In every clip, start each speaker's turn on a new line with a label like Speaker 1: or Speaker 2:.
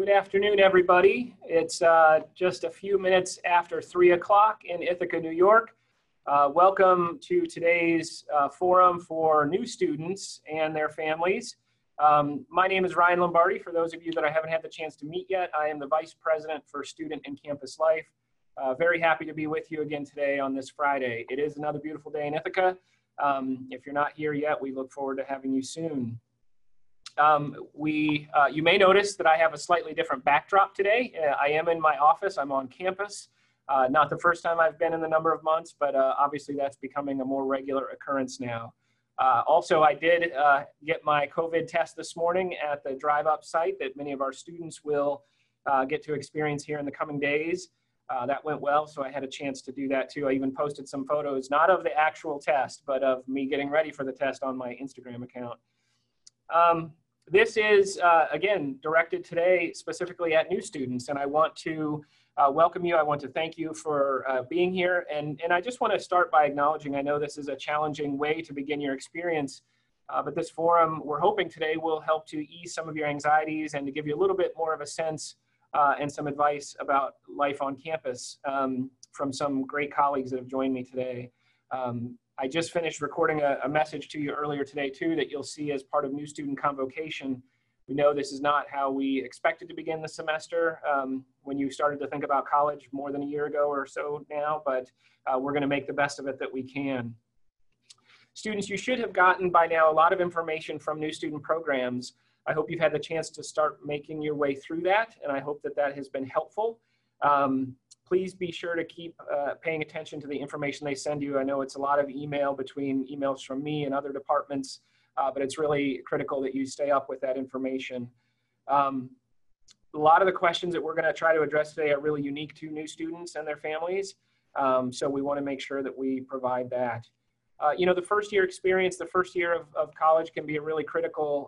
Speaker 1: Good afternoon, everybody. It's just a few minutes after 3 o'clock in Ithaca, New York. Welcome to today's forum for new students and their families. My name is Ryan Lombardi. For those of you that I haven't had the chance to meet yet, I am the Vice President for Student and Campus Life. Very happy to be with you again today on this Friday. It is another beautiful day in Ithaca. If you're not here yet, we look forward to having you soon. You may notice that I have a slightly different backdrop today. I am in my office. I'm on campus. Not the first time I've been in the number of months, but obviously that's becoming a more regular occurrence now. Also, I did get my COVID test this morning at the drive-up site that many of our students will get to experience here in the coming days. That went well, so I had a chance to do that too. I even posted some photos, not of the actual test, but of me getting ready for the test on my Instagram account. This is, again, directed today specifically at new students, and I want to welcome you. I want to thank you for being here, and I just want to start by acknowledging, I know this is a challenging way to begin your experience, but this forum, we're hoping today will help to ease some of your anxieties and to give you a little bit more of a sense and some advice about life on campus from some great colleagues that have joined me today. I just finished recording a message to you earlier today too that you'll see as part of new student convocation. We know this is not how we expected to begin the semester when you started to think about college more than a year ago or so now, but we're going to make the best of it that we can. Students, you should have gotten by now a lot of information from new student programs. I hope you've had the chance to start making your way through that, and I hope that that has been helpful. Please be sure to keep paying attention to the information they send you. I know it's a lot of email between emails from me and other departments, but it's really critical that you stay up with that information. A lot of the questions that we're going to try to address today are really unique to new students and their families, so we want to make sure that we provide that. You know, the first year experience, the first year of college can be a really critical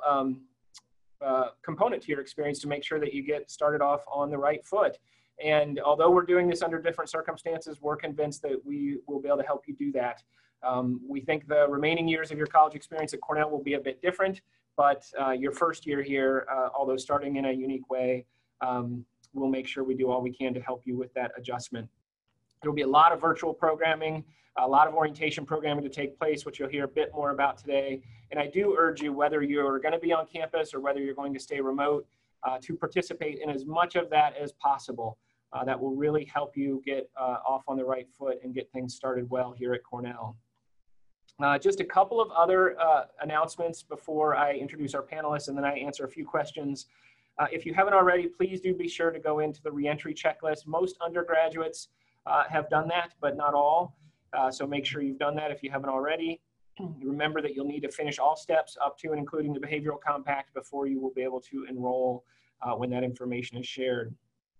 Speaker 1: component to your experience to make sure that you get started off on the right foot. And although we're doing this under different circumstances, we're convinced that we will be able to help you do that. We think the remaining years of your college experience at Cornell will be a bit different, but your first year here, although starting in a unique way, we'll make sure we do all we can to help you with that adjustment. There will be a lot of virtual programming, a lot of orientation programming to take place, which you'll hear a bit more about today. And I do urge you, whether you're going to be on campus or whether you're going to stay remote, to participate in as much of that as possible. That will really help you get off on the right foot and get things started well here at Cornell. Just a couple of other announcements before I introduce our panelists and then I answer a few questions. If you haven't already, please do be sure to go into the reentry checklist. Most undergraduates have done that, but not all. So make sure you've done that if you haven't already. Remember that you'll need to finish all steps up to and including the behavioral compact before you will be able to enroll when that information is shared.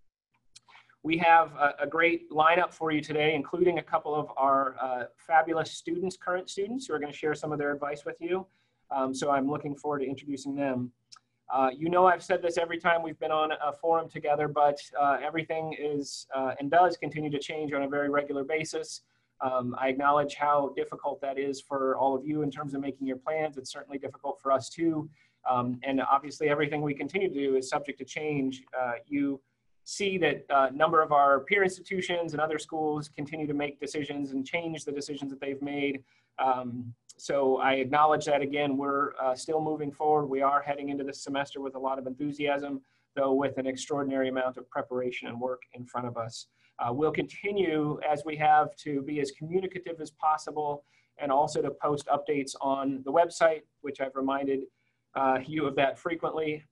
Speaker 1: We have a great lineup for you today, including a couple of our fabulous students, current students, who are going to share some of their advice with you. So I'm looking forward to introducing them. You know, I've said this every time we've been on a forum together, but everything is and does continue to change on a very regular basis. I acknowledge how difficult that is for all of you in terms of making your plans. It's certainly difficult for us too. And obviously everything we continue to do is subject to change. You see that a number of our peer institutions and other schools continue to make decisions and change the decisions that they've made. So I acknowledge that again, we're still moving forward. We are heading into this semester with a lot of enthusiasm, though with an extraordinary amount of preparation and work in front of us. We'll continue, as we have, to be as communicative as possible and also to post updates on the website, which I've reminded you of that frequently.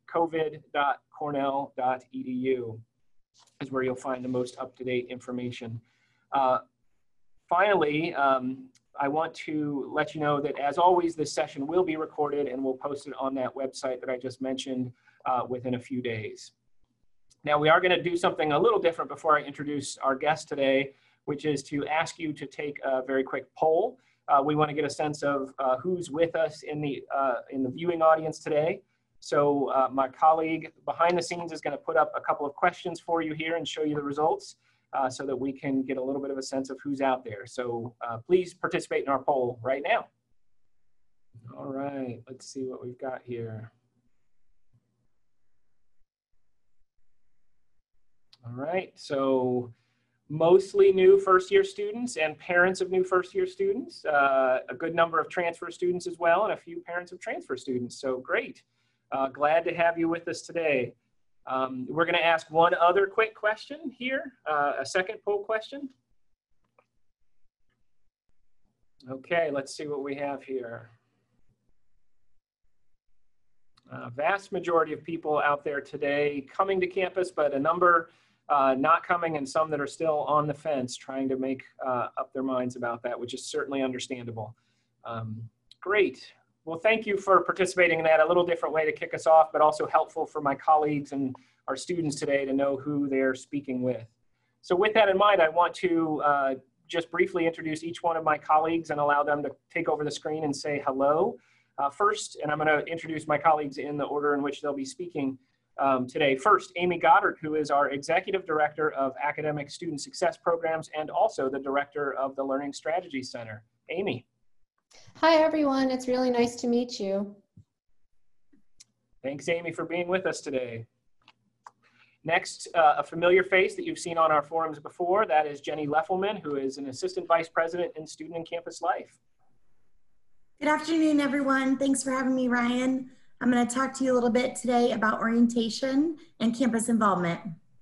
Speaker 1: covid.cornell.edu is where you'll find the most up-to-date information. Finally, I want to let you know that, as always, this session will be recorded and we'll post it on that website that I just mentioned within a few days. Now, we are going to do something a little different before I introduce our guest today, which is to ask you to take a very quick poll. We want to get a sense of who's with us in the viewing audience today. So my colleague behind the scenes is going to put up a couple of questions for you here and show you the results so that we can get a little bit of a sense of who's out there. So please participate in our poll right now. All right, let's see what we've got here. All right, so mostly new first-year students and parents of new first-year students, a good number of transfer students as well, and a few parents of transfer students, so great. Glad to have you with us today. We're gonna ask one other quick question here, a second poll question. Okay, let's see what we have here. Vast majority of people out there today coming to campus, but a number not coming and some that are still on the fence trying to make up their minds about that, which is certainly understandable. Great. Well, thank you for participating in that. A little different way to kick us off, but also helpful for my colleagues and our students today to know who they're speaking with. So with that in mind, I want to just briefly introduce each one of my colleagues and allow them to take over the screen and say hello. First, and I'm going to introduce my colleagues in the order in which they'll be speaking today. First, Amy Goddard, who is our Executive Director of Academic Student Success Programs and also the Director of the Learning Strategy Center. Amy.
Speaker 2: Hi, everyone. It's really nice to meet you.
Speaker 1: Thanks, Amy, for being with us today. Next, a familiar face that you've seen on our forums before, that is Jenny Leffelman, who is an Assistant Vice President in Student and Campus Life.
Speaker 3: Good afternoon, everyone. Thanks for having me, Ryan. I'm going to talk to you a little bit today about orientation and campus involvement.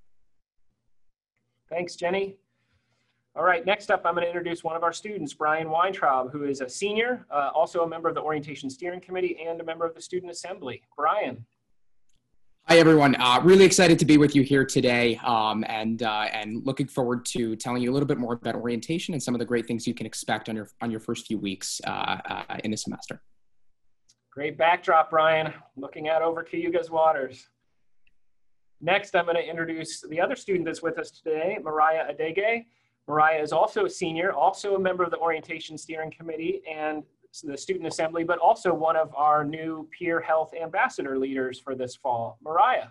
Speaker 1: Thanks, Jenny. All right, next up, I'm going to introduce one of our students, Brian Weintraub, who is a senior, also a member of the Orientation Steering Committee and a member of the Student Assembly. Brian.
Speaker 4: Hi, everyone. Really excited to be with you here today and looking forward to telling you a little bit more about orientation and some of the great things you can expect on your first few weeks in the semester.
Speaker 1: Great backdrop, Brian. Looking out over Cayuga's waters. Next, I'm going to introduce the other student that's with us today, Mariah Adege. Mariah is also a senior, also a member of the Orientation Steering Committee and the Student Assembly, but also one of our new Peer Health Ambassador leaders for this fall. Mariah.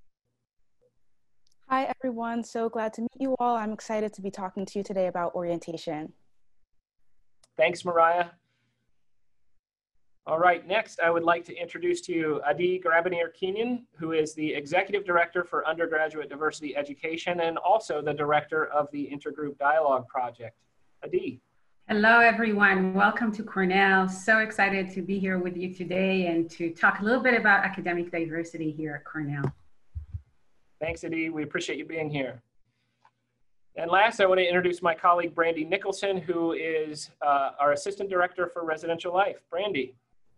Speaker 5: Hi, everyone. So glad to meet you all. I'm excited to be talking to you today about orientation.
Speaker 1: Thanks, Mariah. All right, next, I would like to introduce to you Adi Garabanier-Kenyon, who is the Executive Director for Undergraduate Diversity Education and also the Director of the Intergroup Dialogue Project. Adi.
Speaker 6: Hello, everyone. Welcome to Cornell. So excited to be here with you today and to talk a little bit about academic diversity here at Cornell.
Speaker 1: Thanks, Adi. We appreciate you being here. And last, I want to introduce my colleague, Brandy Nicholson, who is our Assistant Director for Residential Life. Brandy.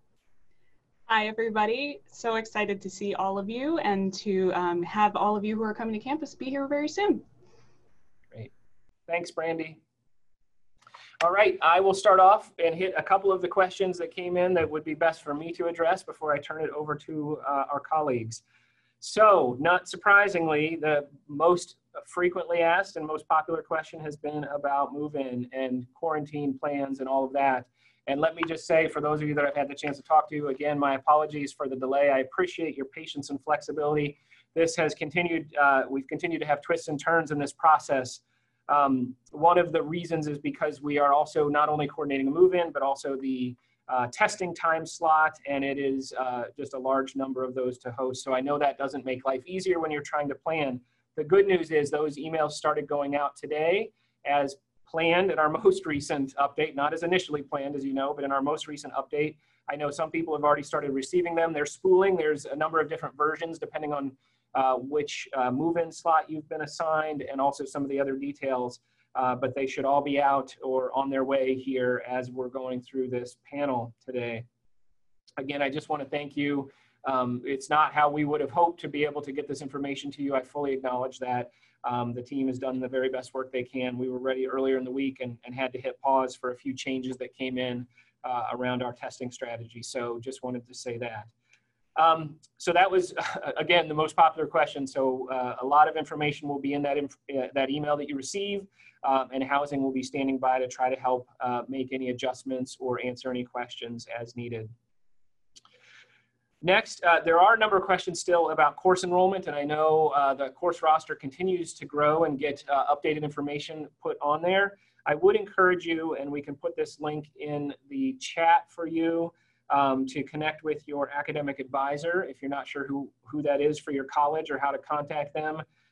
Speaker 7: Hi, everybody. So excited to see all of you and to have all of you who are coming to campus be here very soon.
Speaker 1: Great. Thanks, Brandy. All right, I will start off and hit a couple of the questions that came in that would be best for me to address before I turn it over to our colleagues. So, not surprisingly, the most frequently asked and most popular question has been about move-in and quarantine plans and all of that. And let me just say, for those of you that I've had the chance to talk to, again, my apologies for the delay. I appreciate your patience and flexibility. This has continued, we've continued to have twists and turns in this process. One of the reasons is because we are also not only coordinating a move-in, but also the testing time slot, and it is just a large number of those to host. So I know that doesn't make life easier when you're trying to plan. The good news is those emails started going out today as planned in our most recent update, not as initially planned, as you know, but in our most recent update. I know some people have already started receiving them. They're spooling. There's a number of different versions depending on which move-in slot you've been assigned and also some of the other details, but they should all be out or on their way here as we're going through this panel today. Again, I just want to thank you. It's not how we would have hoped to be able to get this information to you. I fully acknowledge that. The team has done the very best work they can. We were ready earlier in the week and had to hit pause for a few changes that came in around our testing strategy. So just wanted to say that. So that was, again, the most popular question. So a lot of information will be in that email that you receive, and housing will be standing by to try to help make any adjustments or answer any questions as needed. Next, there are a number of questions still about course enrollment, and I know the course roster continues to grow and get updated information put on there. I would encourage you, and we can put this link in the chat for you, to connect with your academic advisor if you're not sure who that is for your college or how to contact them.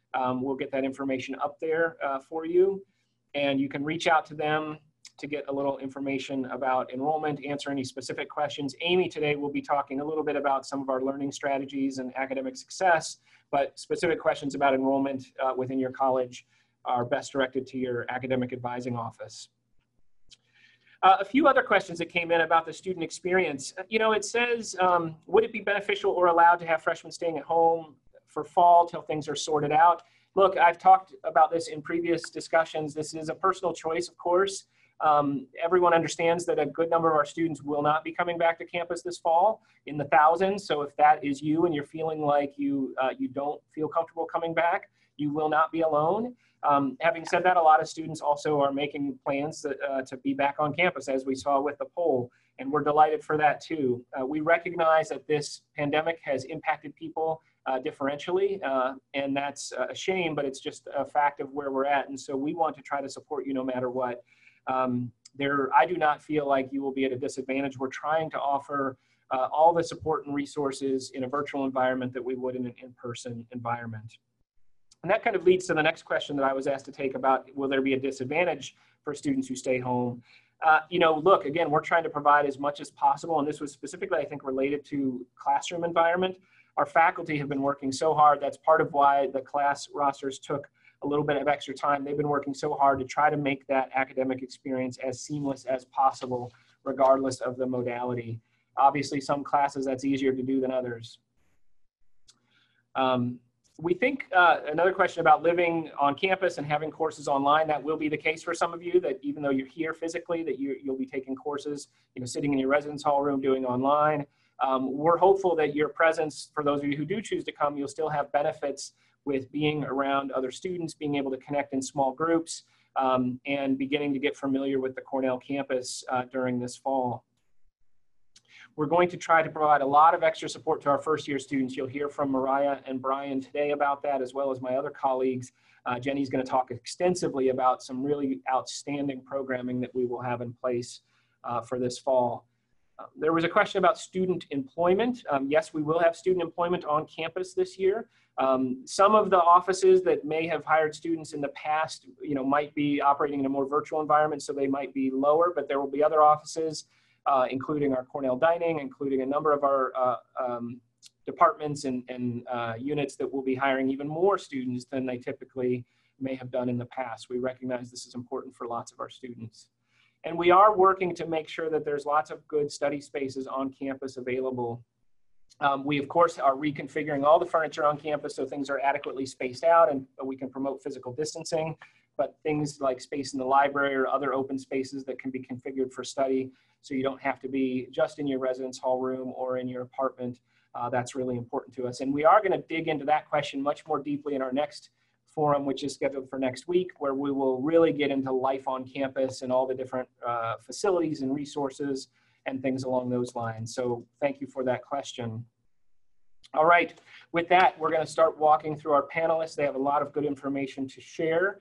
Speaker 1: We'll get that information up there for you, and you can reach out to them to get a little information about enrollment, answer any specific questions. Amy today will be talking a little bit about some of our learning strategies and academic success, but specific questions about enrollment within your college are best directed to your academic advising office. A few other questions that came in about the student experience. You know, it says, would it be beneficial or allowed to have freshmen staying at home for fall till things are sorted out? Look, I've talked about this in previous discussions. This is a personal choice, of course. Everyone understands that a good number of our students will not be coming back to campus this fall in the thousands. So if that is you and you're feeling like you don't feel comfortable coming back, you will not be alone. Having said that, a lot of students also are making plans to be back on campus, as we saw with the poll, and we're delighted for that too. We recognize that this pandemic has impacted people differentially, and that's a shame, but it's just a fact of where we're at. And so we want to try to support you no matter what. I do not feel like you will be at a disadvantage. We're trying to offer all the support and resources in a virtual environment that we would in an in-person environment. And that kind of leads to the next question that I was asked to take about, will there be a disadvantage for students who stay home? You know, look, again, we're trying to provide as much as possible, and this was specifically, I think, related to classroom environment. Our faculty have been working so hard. That's part of why the class rosters took a little bit of extra time. They've been working so hard to try to make that academic experience as seamless as possible, regardless of the modality. Obviously, some classes that's easier to do than others. We think another question about living on campus and having courses online, that will be the case for some of you, that even though you're here physically, that you'll be taking courses, you know, sitting in your residence hall room doing online. We're hopeful that your presence, for those of you who do choose to come, you'll still have benefits with being around other students, being able to connect in small groups, and beginning to get familiar with the Cornell campus during this fall. We're going to try to provide a lot of extra support to our first year students. You'll hear from Mariah and Brian today about that, as well as my other colleagues. Jenny's going to talk extensively about some really outstanding programming that we will have in place for this fall. There was a question about student employment. Yes, we will have student employment on campus this year. Some of the offices that may have hired students in the past, you know, might be operating in a more virtual environment, so they might be lower, but there will be other offices, including our Cornell Dining, including a number of our departments and units that will be hiring even more students than they typically may have done in the past. We recognize this is important for lots of our students. And we are working to make sure that there's lots of good study spaces on campus available. We, of course, are reconfiguring all the furniture on campus so things are adequately spaced out and we can promote physical distancing, but things like space in the library or other open spaces that can be configured for study so you don't have to be just in your residence hall room or in your apartment. That's really important to us. And we are going to dig into that question much more deeply in our next forum, which is scheduled for next week, where we will really get into life on campus and all the different facilities and resources and things along those lines. So thank you for that question. All right, with that, we're going to start walking through our panelists. They have a lot of good information to share.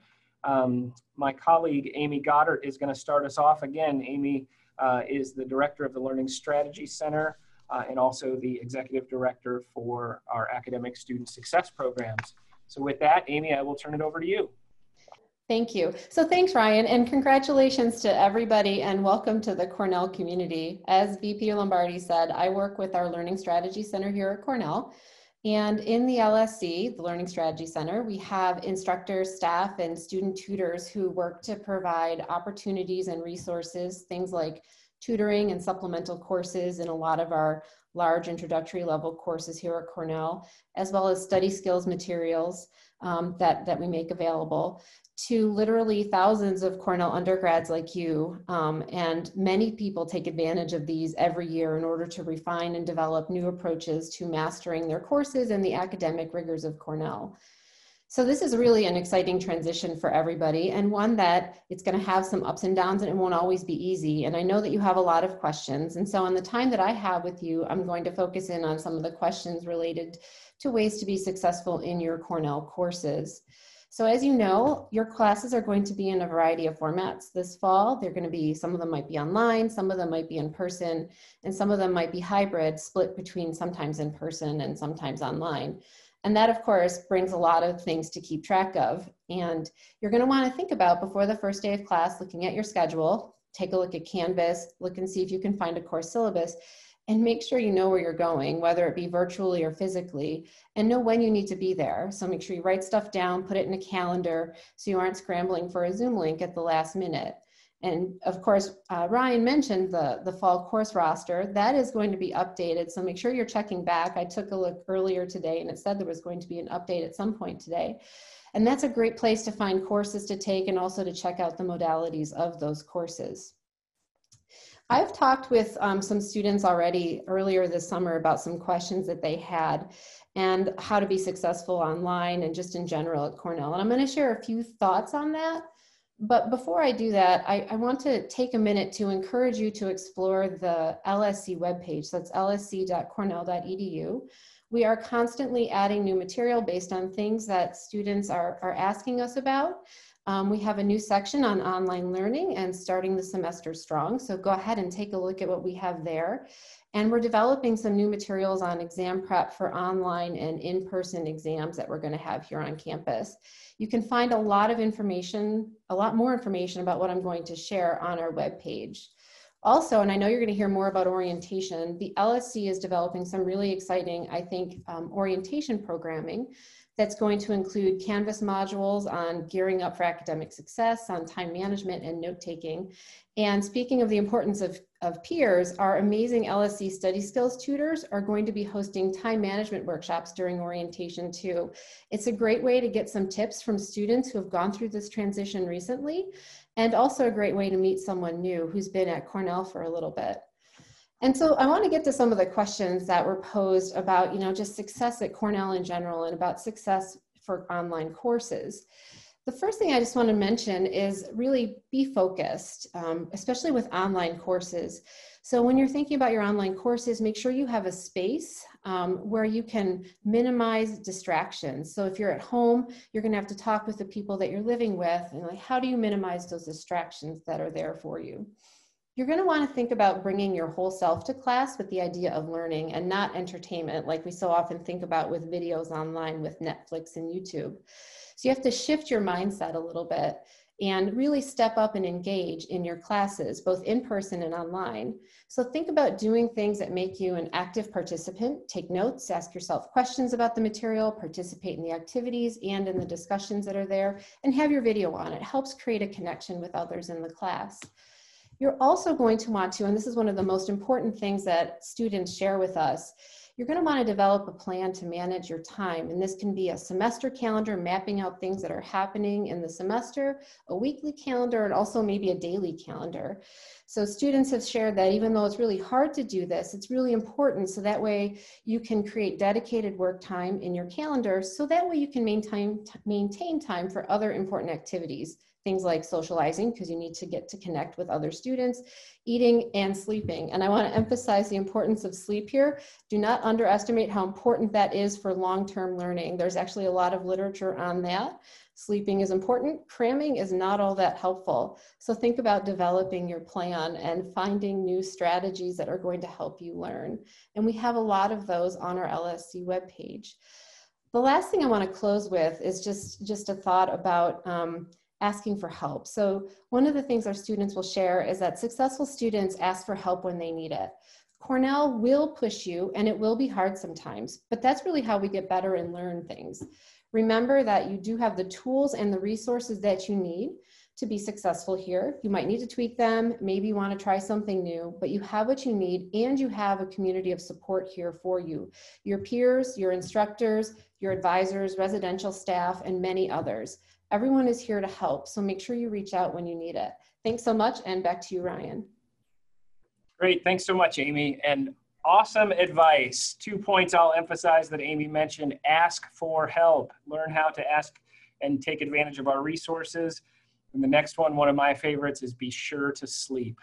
Speaker 1: My colleague, Amy Goddard, is going to start us off. Again, Amy is the director of the Learning Strategy Center and also the executive director for our academic student success programs. So with that, Amy, I will turn it over to you.
Speaker 2: Thank you. So thanks, Ryan, and congratulations to everybody and welcome to the Cornell community. As VP Lombardi said, I work with our Learning Strategy Center here at Cornell. And in the LSC, the Learning Strategy Center, we have instructors, staff, and student tutors who work to provide opportunities and resources, things like tutoring and supplemental courses in a lot of our large introductory level courses here at Cornell, as well as study skills materials that we make available to literally thousands of Cornell undergrads like you. And many people take advantage of these every year in order to refine and develop new approaches to mastering their courses and the academic rigors of Cornell. So this is really an exciting transition for everybody, and one that it's going to have some ups and downs, and it won't always be easy. And I know that you have a lot of questions. And so in the time that I have with you, I'm going to focus in on some of the questions related to ways to be successful in your Cornell courses. So as you know, your classes are going to be in a variety of formats this fall. They're going to be, some of them might be online, some of them might be in person, and some of them might be hybrid, split between sometimes in person and sometimes online. And that, of course, brings a lot of things to keep track of. And you're going to want to think about, before the first day of class, looking at your schedule, take a look at Canvas, look and see if you can find a course syllabus, and make sure you know where you're going, whether it be virtually or physically, and know when you need to be there. So make sure you write stuff down, put it in a calendar, so you aren't scrambling for a Zoom link at the last minute. And of course, Ryan mentioned the fall course roster. That is going to be updated, so make sure you're checking back. I took a look earlier today and it said there was going to be an update at some point today. And that's a great place to find courses to take and also to check out the modalities of those courses. I've talked with some students already earlier this summer about some questions that they had and how to be successful online and just in general at Cornell. And I'm going to share a few thoughts on that. But before I do that, I want to take a minute to encourage you to explore the LSC webpage. So that's lsc.cornell.edu. We are constantly adding new material based on things that students are asking us about. We have a new section on online learning and starting the semester strong. So go ahead and take a look at what we have there. And we're developing some new materials on exam prep for online and in-person exams that we're going to have here on campus. You can find a lot of information, a lot more information about what I'm going to share on our webpage. Also, and I know you're going to hear more about orientation, the LSC is developing some really exciting, I think, orientation programming that's going to include Canvas modules on gearing up for academic success, on time management and note-taking. And speaking of the importance of peers, our amazing LSC study skills tutors are going to be hosting time management workshops during orientation too. It's a great way to get some tips from students who have gone through this transition recently, and also a great way to meet someone new who's been at Cornell for a little bit. And so I want to get to some of the questions that were posed about, just success at Cornell in general and about success for online courses. The first thing I just want to mention is really be focused, especially with online courses. So when you're thinking about your online courses, make sure you have a space where you can minimize distractions. So if you're at home, you're going to have to talk with the people that you're living with, and how do you minimize those distractions that are there for you? You're going to want to think about bringing your whole self to class with the idea of learning and not entertainment like we so often think about with videos online with Netflix and YouTube. So you have to shift your mindset a little bit and really step up and engage in your classes, both in person and online. So think about doing things that make you an active participant. Take notes, ask yourself questions about the material, participate in the activities and in the discussions that are there, and have your video on. It helps create a connection with others in the class. You're also going to want to, and this is one of the most important things that students share with us, you're going to want to develop a plan to manage your time. And this can be a semester calendar, mapping out things that are happening in the semester, a weekly calendar, and also maybe a daily calendar. So students have shared that even though it's really hard to do this, it's really important. So that way you can create dedicated work time in your calendar. So that way you can maintain time for other important activities. Things like socializing, because you need to get to connect with other students, eating and sleeping. And I want to emphasize the importance of sleep here. Do not underestimate how important that is for long-term learning. There's actually a lot of literature on that. Sleeping is important. Cramming is not all that helpful. So think about developing your plan and finding new strategies that are going to help you learn. And we have a lot of those on our LSC webpage. The last thing I want to close with is just a thought about asking for help. So one of the things our students will share is that successful students ask for help when they need it. Cornell will push you, and it will be hard sometimes, but that's really how we get better and learn things. Remember that you do have the tools and the resources that you need to be successful here. You might need to tweak them, maybe you want to try something new, but you have what you need, and you have a community of support here for you. Your peers, your instructors, your advisors, residential staff, and many others. Everyone is here to help, so make sure you reach out when you need it. Thanks so much, and back to you, Ryan.
Speaker 1: Great, thanks so much, Amy, and awesome advice. 2 points I'll emphasize that Amy mentioned: ask for help, learn how to ask and take advantage of our resources. And the next one of my favorites, is be sure to sleep.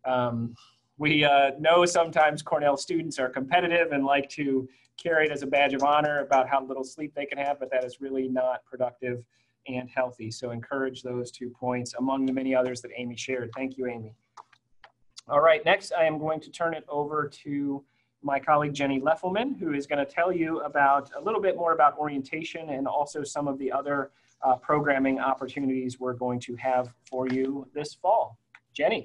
Speaker 1: We know sometimes Cornell students are competitive and like to carry it as a badge of honor about how little sleep they can have, but that is really not productive and healthy. So encourage those 2 points among the many others that Amy shared. Thank you, Amy. All right, next I am going to turn it over to my colleague Jenny Leffelman, who is going to tell you about a little bit more about orientation and also some of the other programming opportunities we're going to have for you this fall. Jenny.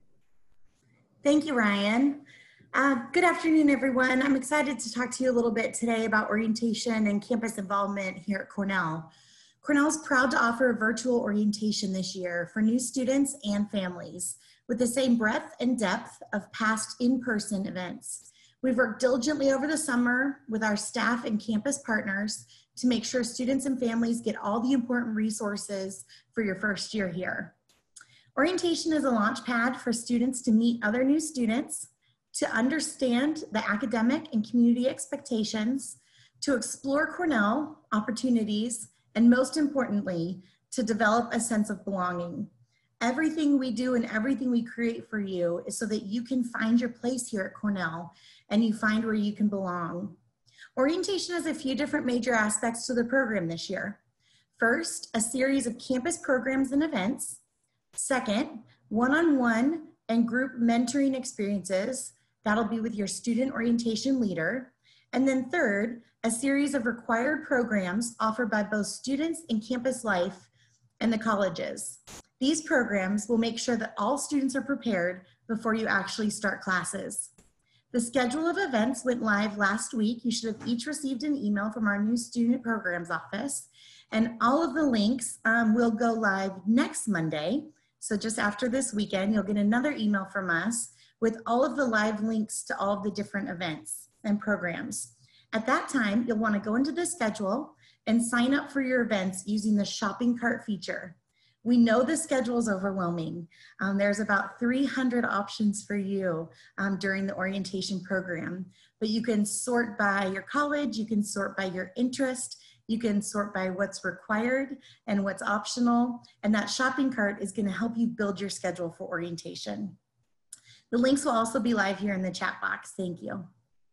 Speaker 3: Thank you, Ryan. Good afternoon, everyone. I'm excited to talk to you a little bit today about orientation and campus involvement here at Cornell. Cornell is proud to offer a virtual orientation this year for new students and families with the same breadth and depth of past in-person events. We've worked diligently over the summer with our staff and campus partners to make sure students and families get all the important resources for your first year here. Orientation is a launch pad for students to meet other new students, to understand the academic and community expectations, to explore Cornell opportunities, and most importantly, to develop a sense of belonging. Everything we do and everything we create for you is so that you can find your place here at Cornell and you find where you can belong. Orientation has a few different major aspects to the program this year. First, a series of campus programs and events. Second, one-on-one and group mentoring experiences. That'll be with your student orientation leader. And then third, a series of required programs offered by both students in campus life and the colleges. These programs will make sure that all students are prepared before you actually start classes. The schedule of events went live last week. You should have each received an email from our new student programs office, and all of the links will go live next Monday. So just after this weekend, you'll get another email from us with all of the live links to all of the different events and programs. At that time, you'll want to go into the schedule and sign up for your events using the shopping cart feature. We know the schedule is overwhelming. There's about 300 options for you during the orientation program, but you can sort by your college, you can sort by your interest, you can sort by what's required and what's optional, and that shopping cart is going to help you build your schedule for orientation. The links will also be live here in the chat box. Thank you.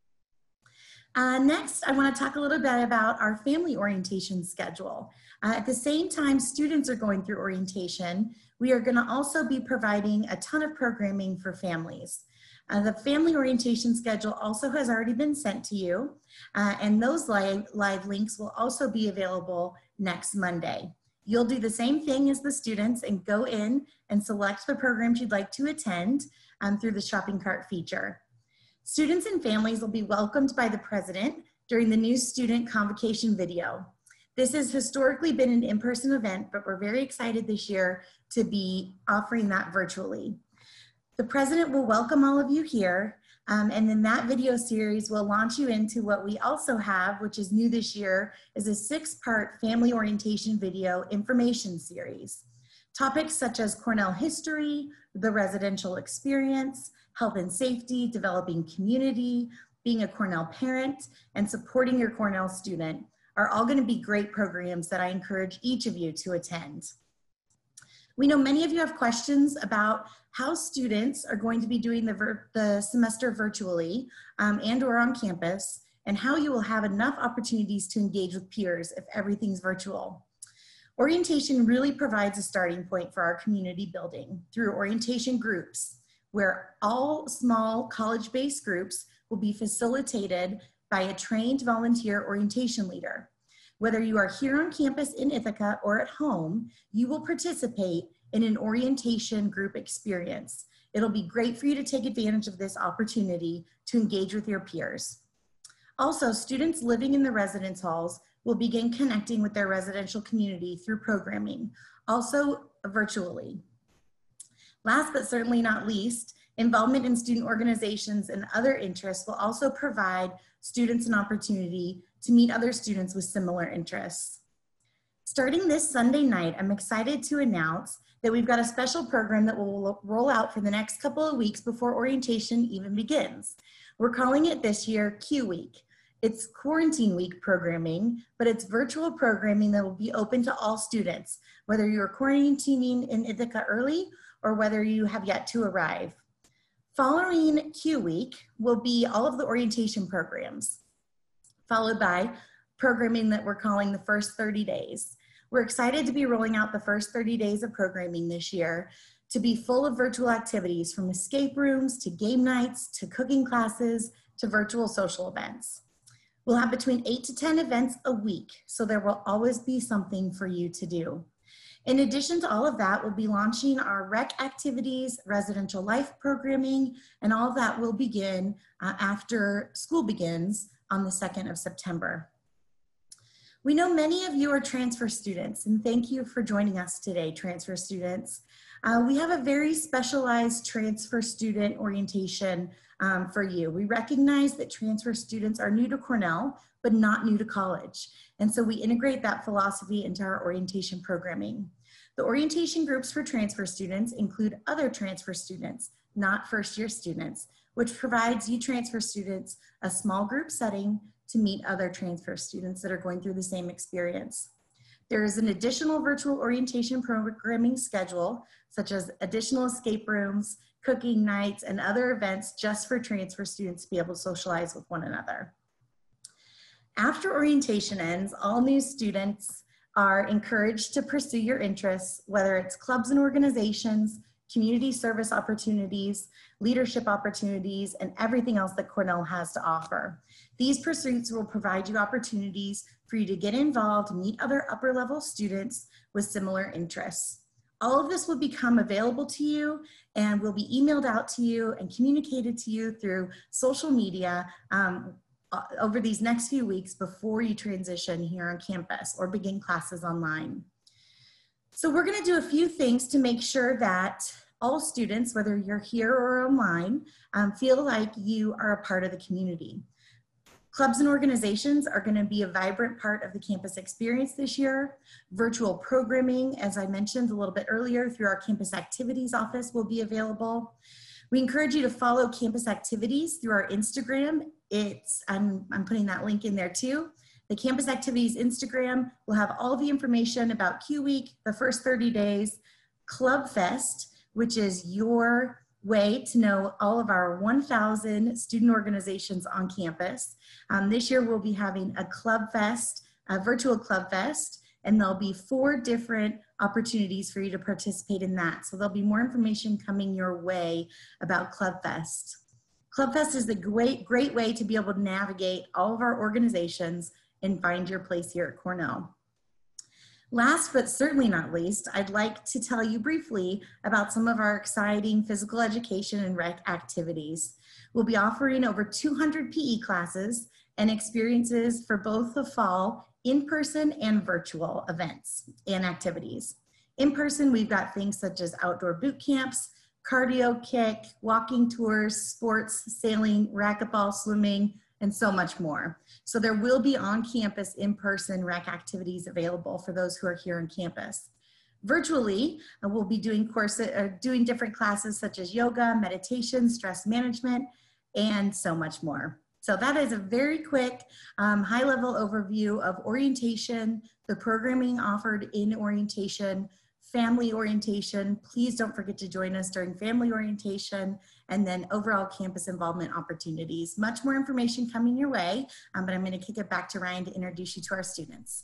Speaker 3: Next, I want to talk a little bit about our family orientation schedule. At the same time students are going through orientation, we are going to also be providing a ton of programming for families. The family orientation schedule also has already been sent to you, and those live links will also be available next Monday. You'll do the same thing as the students and go in and select the programs you'd like to attend through the shopping cart feature. Students and families will be welcomed by the president during the new student convocation video. This has historically been an in-person event, but we're very excited this year to be offering that virtually. The president will welcome all of you here, and then that video series will launch you into what we also have, which is new this year, is a 6-part family orientation video information series. Topics such as Cornell history, the residential experience, health and safety, developing community, being a Cornell parent, and supporting your Cornell student are all going to be great programs that I encourage each of you to attend. We know many of you have questions about how students are going to be doing the semester virtually and or on campus, and how you will have enough opportunities to engage with peers if everything's virtual. Orientation really provides a starting point for our community building through orientation groups, where all small college-based groups will be facilitated by a trained volunteer orientation leader. Whether you are here on campus in Ithaca or at home, you will participate in an orientation group experience. It'll be great for you to take advantage of this opportunity to engage with your peers. Also, students living in the residence halls will begin connecting with their residential community through programming, also virtually. Last but certainly not least, involvement in student organizations and other interests will also provide students an opportunity to meet other students with similar interests. Starting this Sunday night, I'm excited to announce that we've got a special program that will roll out for the next couple of weeks before orientation even begins. We're calling it this year Q Week. It's quarantine week programming, but it's virtual programming that will be open to all students, whether you're quarantining in Ithaca early or whether you have yet to arrive. Following Q Week will be all of the orientation programs, followed by programming that we're calling the first 30 days. We're excited to be rolling out the first 30 days of programming this year to be full of virtual activities, from escape rooms to game nights to cooking classes to virtual social events. We'll have between 8 to 10 events a week, so there will always be something for you to do. In addition to all of that, we'll be launching our rec activities, residential life programming, and all of that will begin after school begins on the 2nd of September. We know many of you are transfer students, and thank you for joining us today, transfer students. We have a very specialized transfer student orientation for you. We recognize that transfer students are new to Cornell, but not new to college. And so we integrate that philosophy into our orientation programming. The orientation groups for transfer students include other transfer students, not first-year students, which provides you transfer students a small group setting to meet other transfer students that are going through the same experience. There is an additional virtual orientation programming schedule, such as additional escape rooms, cooking nights, and other events just for transfer students to be able to socialize with one another. After orientation ends, all new students are encouraged to pursue your interests, whether it's clubs and organizations, community service opportunities, leadership opportunities, and everything else that Cornell has to offer. These pursuits will provide you opportunities for you to get involved and meet other upper level students with similar interests. All of this will become available to you and will be emailed out to you and communicated to you through social media over these next few weeks before you transition here on campus or begin classes online. So we're going to do a few things to make sure that all students, whether you're here or online, feel like you are a part of the community. Clubs and organizations are going to be a vibrant part of the campus experience this year. Virtual programming, as I mentioned a little bit earlier, through our campus activities office will be available. We encourage you to follow campus activities through our Instagram. I'm putting that link in there too. The Campus Activities Instagram will have all the information about Q Week, the first 30 days, Club Fest, which is your way to know all of our 1,000 student organizations on campus. This year we'll be having a Club Fest, a virtual Club Fest, and there'll be 4 different opportunities for you to participate in that. So there'll be more information coming your way about Club Fest. Club Fest is a great way to be able to navigate all of our organizations and find your place here at Cornell. Last but certainly not least, I'd like to tell you briefly about some of our exciting physical education and rec activities. We'll be offering over 200 PE classes and experiences for both the fall in-person and virtual events and activities. In person, we've got things such as outdoor boot camps, cardio kick, walking tours, sports, sailing, racquetball, swimming, and so much more. So there will be on-campus, in-person rec activities available for those who are here on campus. Virtually, we'll be doing different classes such as yoga, meditation, stress management, and so much more. So that is a very quick, high-level overview of orientation, the programming offered in orientation, family orientation. Please don't forget to join us during family orientation, and then overall campus involvement opportunities. Much more information coming your way, but I'm going to kick it back to Ryan to introduce you to our students.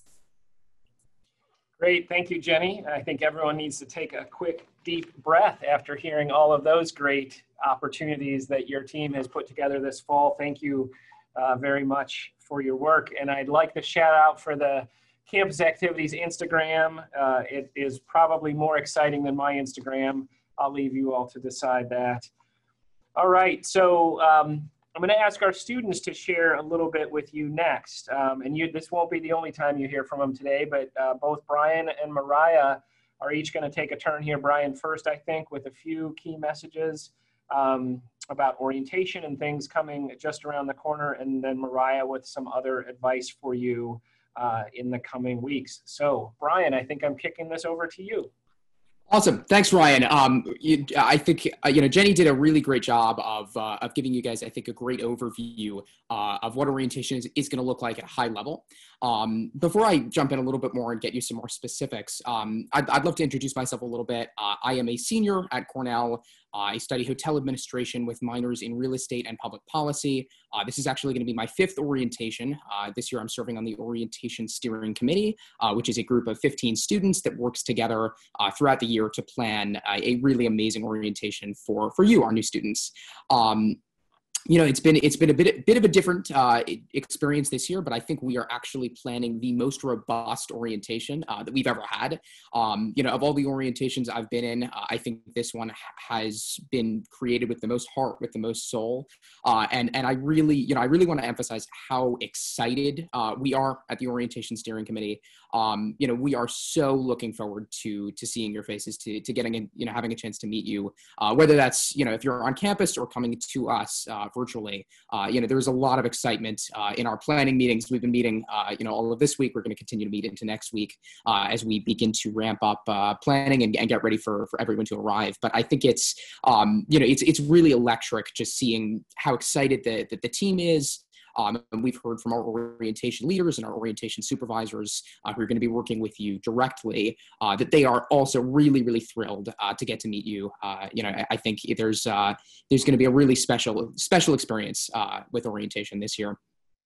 Speaker 1: Great, thank you, Jenny. I think everyone needs to take a quick, deep breath after hearing all of those great opportunities that your team has put together this fall. Thank you very much for your work. And I'd like to shout out for the Campus Activities Instagram. It is probably more exciting than my Instagram. I'll leave you all to decide that. All right, so I'm going to ask our students to share a little bit with you next. This won't be the only time you hear from them today, but both Brian and Mariah are each going to take a turn here. Brian first, I think, with a few key messages about orientation and things coming just around the corner, and then Mariah with some other advice for you in the coming weeks. So Brian, I think I'm kicking this over to you.
Speaker 4: Awesome. Thanks, Ryan. I think, Jenny did a really great job of giving you guys, I think, a great overview of what orientation is going to look like at a high level. Before I jump in a little bit more and get you some more specifics, I'd love to introduce myself a little bit. I am a senior at Cornell. I study hotel administration with minors in real estate and public policy. This is actually going to be my 5th orientation. This year I'm serving on the Orientation Steering Committee, which is a group of 15 students that works together throughout the year to plan a really amazing orientation for you, our new students. You know, it's been a bit of a different experience this year, but I think we are actually planning the most robust orientation that we've ever had. You know, of all the orientations I've been in, I think this one has been created with the most heart, with the most soul, and I really want to emphasize how excited we are at the Orientation Steering Committee. You know, we are so looking forward to seeing your faces, to getting in, you know, having a chance to meet you, whether that's, you know, if you're on campus or coming to us virtually. You know, there's a lot of excitement in our planning meetings. We've been meeting, you know, all of this week. We're going to continue to meet into next week as we begin to ramp up planning and get ready for everyone to arrive. But I think it's, you know, it's really electric just seeing how excited the team is. And we've heard from our orientation leaders and our orientation supervisors who are going to be working with you directly that they are also really, really thrilled to get to meet you. You know, I think there's going to be a really special experience with orientation this year.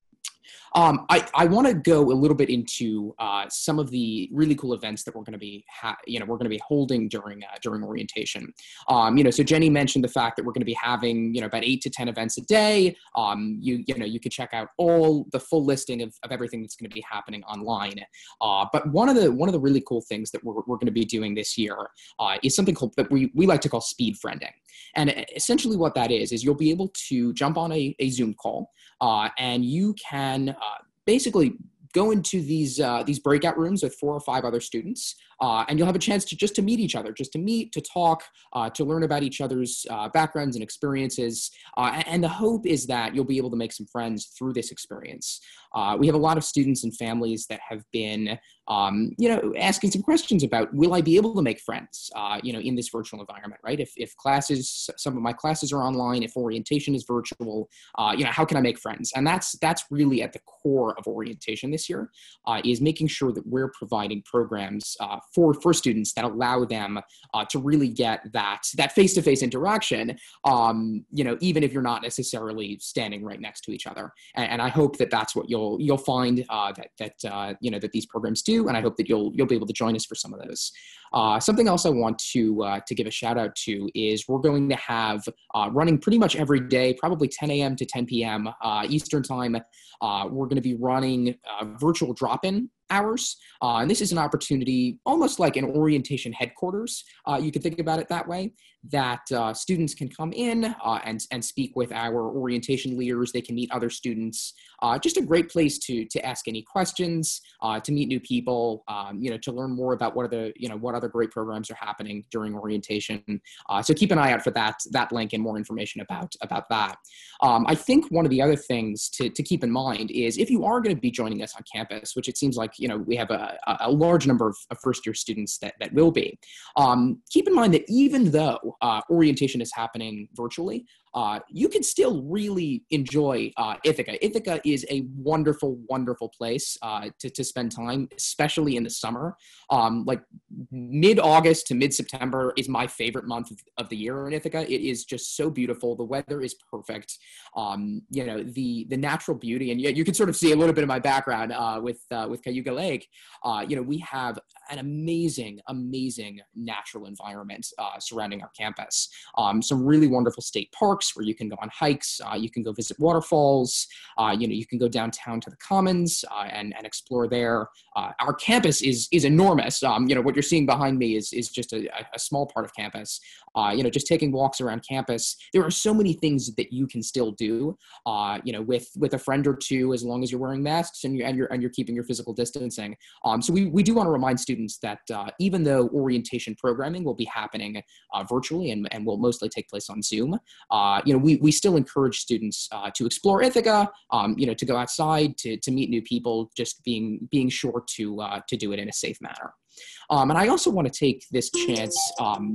Speaker 4: I want to go a little bit into some of the really cool events that we're going to be, holding during orientation. You know, so Jenny mentioned the fact that we're going to be having, you know, about 8 to 10 events a day. You could check out the full listing of everything that's going to be happening online. But one of the really cool things that we're going to be doing this year is something called, that we like to call speed friending. And essentially what that is you'll be able to jump on a Zoom call and you can basically go into these breakout rooms with 4 or 5 other students, and you'll have a chance to meet each other, to talk, to learn about each other's backgrounds and experiences. And the hope is that you'll be able to make some friends through this experience. We have a lot of students and families that have been, you know, asking some questions about, will I be able to make friends, you know, in this virtual environment, right? If some of my classes are online, if orientation is virtual, you know, how can I make friends? And that's really at the core of orientation this year, is making sure that we're providing programs for students that allow them to really get that face-to-face interaction, you know, even if you're not necessarily standing right next to each other. And I hope that that's what you'll find you know, that these programs do, and I hope that you'll be able to join us for some of those. Something else I want to give a shout out to is we're going to have running pretty much every day, probably 10 a.m. to 10 p.m. Eastern time. We're going to be running virtual drop-in hours. And this is an opportunity, almost like an orientation headquarters. You can think about it that way, that students can come in and speak with our orientation leaders. They can meet other students. Just a great place to ask any questions, to meet new people, you know, to learn more about what other great programs are happening during orientation. So keep an eye out for that link and more information about that. I think one of the other things to keep in mind is, if you are going to be joining us on campus, which it seems like, you know, we have a large number of first-year students that will be, keep in mind that even though orientation is happening virtually, you can still really enjoy Ithaca. Ithaca is a wonderful, wonderful place to spend time, especially in the summer. Like mid-August to mid-September is my favorite month of the year in Ithaca. It is just so beautiful. The weather is perfect. You know, the natural beauty, and you can sort of see a little bit of my background with Cayuga Lake. You know, we have an amazing, amazing natural environment surrounding our campus. Some really wonderful state parks where you can go on hikes, you can go visit waterfalls, you know, you can go downtown to the Commons and explore there. Our campus is enormous. You know, what you're seeing behind me is just a small part of campus. You know, just taking walks around campus, there are so many things that you can still do, you know, with a friend or two, as long as you're wearing masks and you're keeping your physical distancing. So we do want to remind students that even though orientation programming will be happening virtually and will mostly take place on Zoom, you know, we still encourage students to explore Ithaca, you know, to go outside, to meet new people, just being sure to do it in a safe manner. And I also want to take this chance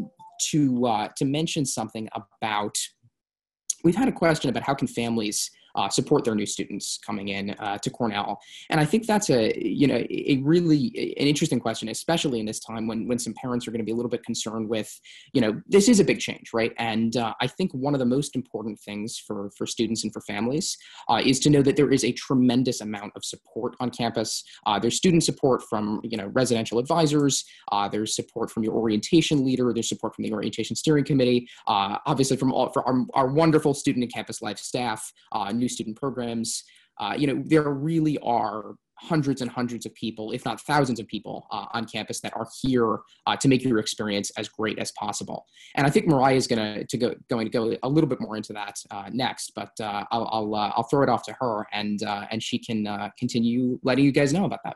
Speaker 4: to mention something about, we've had a question about how can families support their new students coming in to Cornell. And I think that's a really an interesting question, especially in this time when some parents are going to be a little bit concerned with, this is a big change, right? And I think one of the most important things for students and for families is to know that there is a tremendous amount of support on campus. There's student support from, residential advisors. There's support from your orientation leader. There's support from the orientation steering committee. Obviously for our wonderful student and campus life staff, new student programs. There really are hundreds and hundreds of people, if not thousands of people on campus that are here to make your experience as great as possible. And I think Mariah is going to go a little bit more into that next, but I'll throw it off to her and she can continue letting you guys know about that.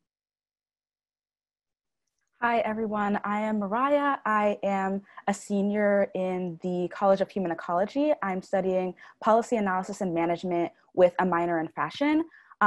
Speaker 5: Hi, everyone. I am Mariah. I am a senior in the College of Human Ecology. I'm studying policy analysis and management with a minor in fashion.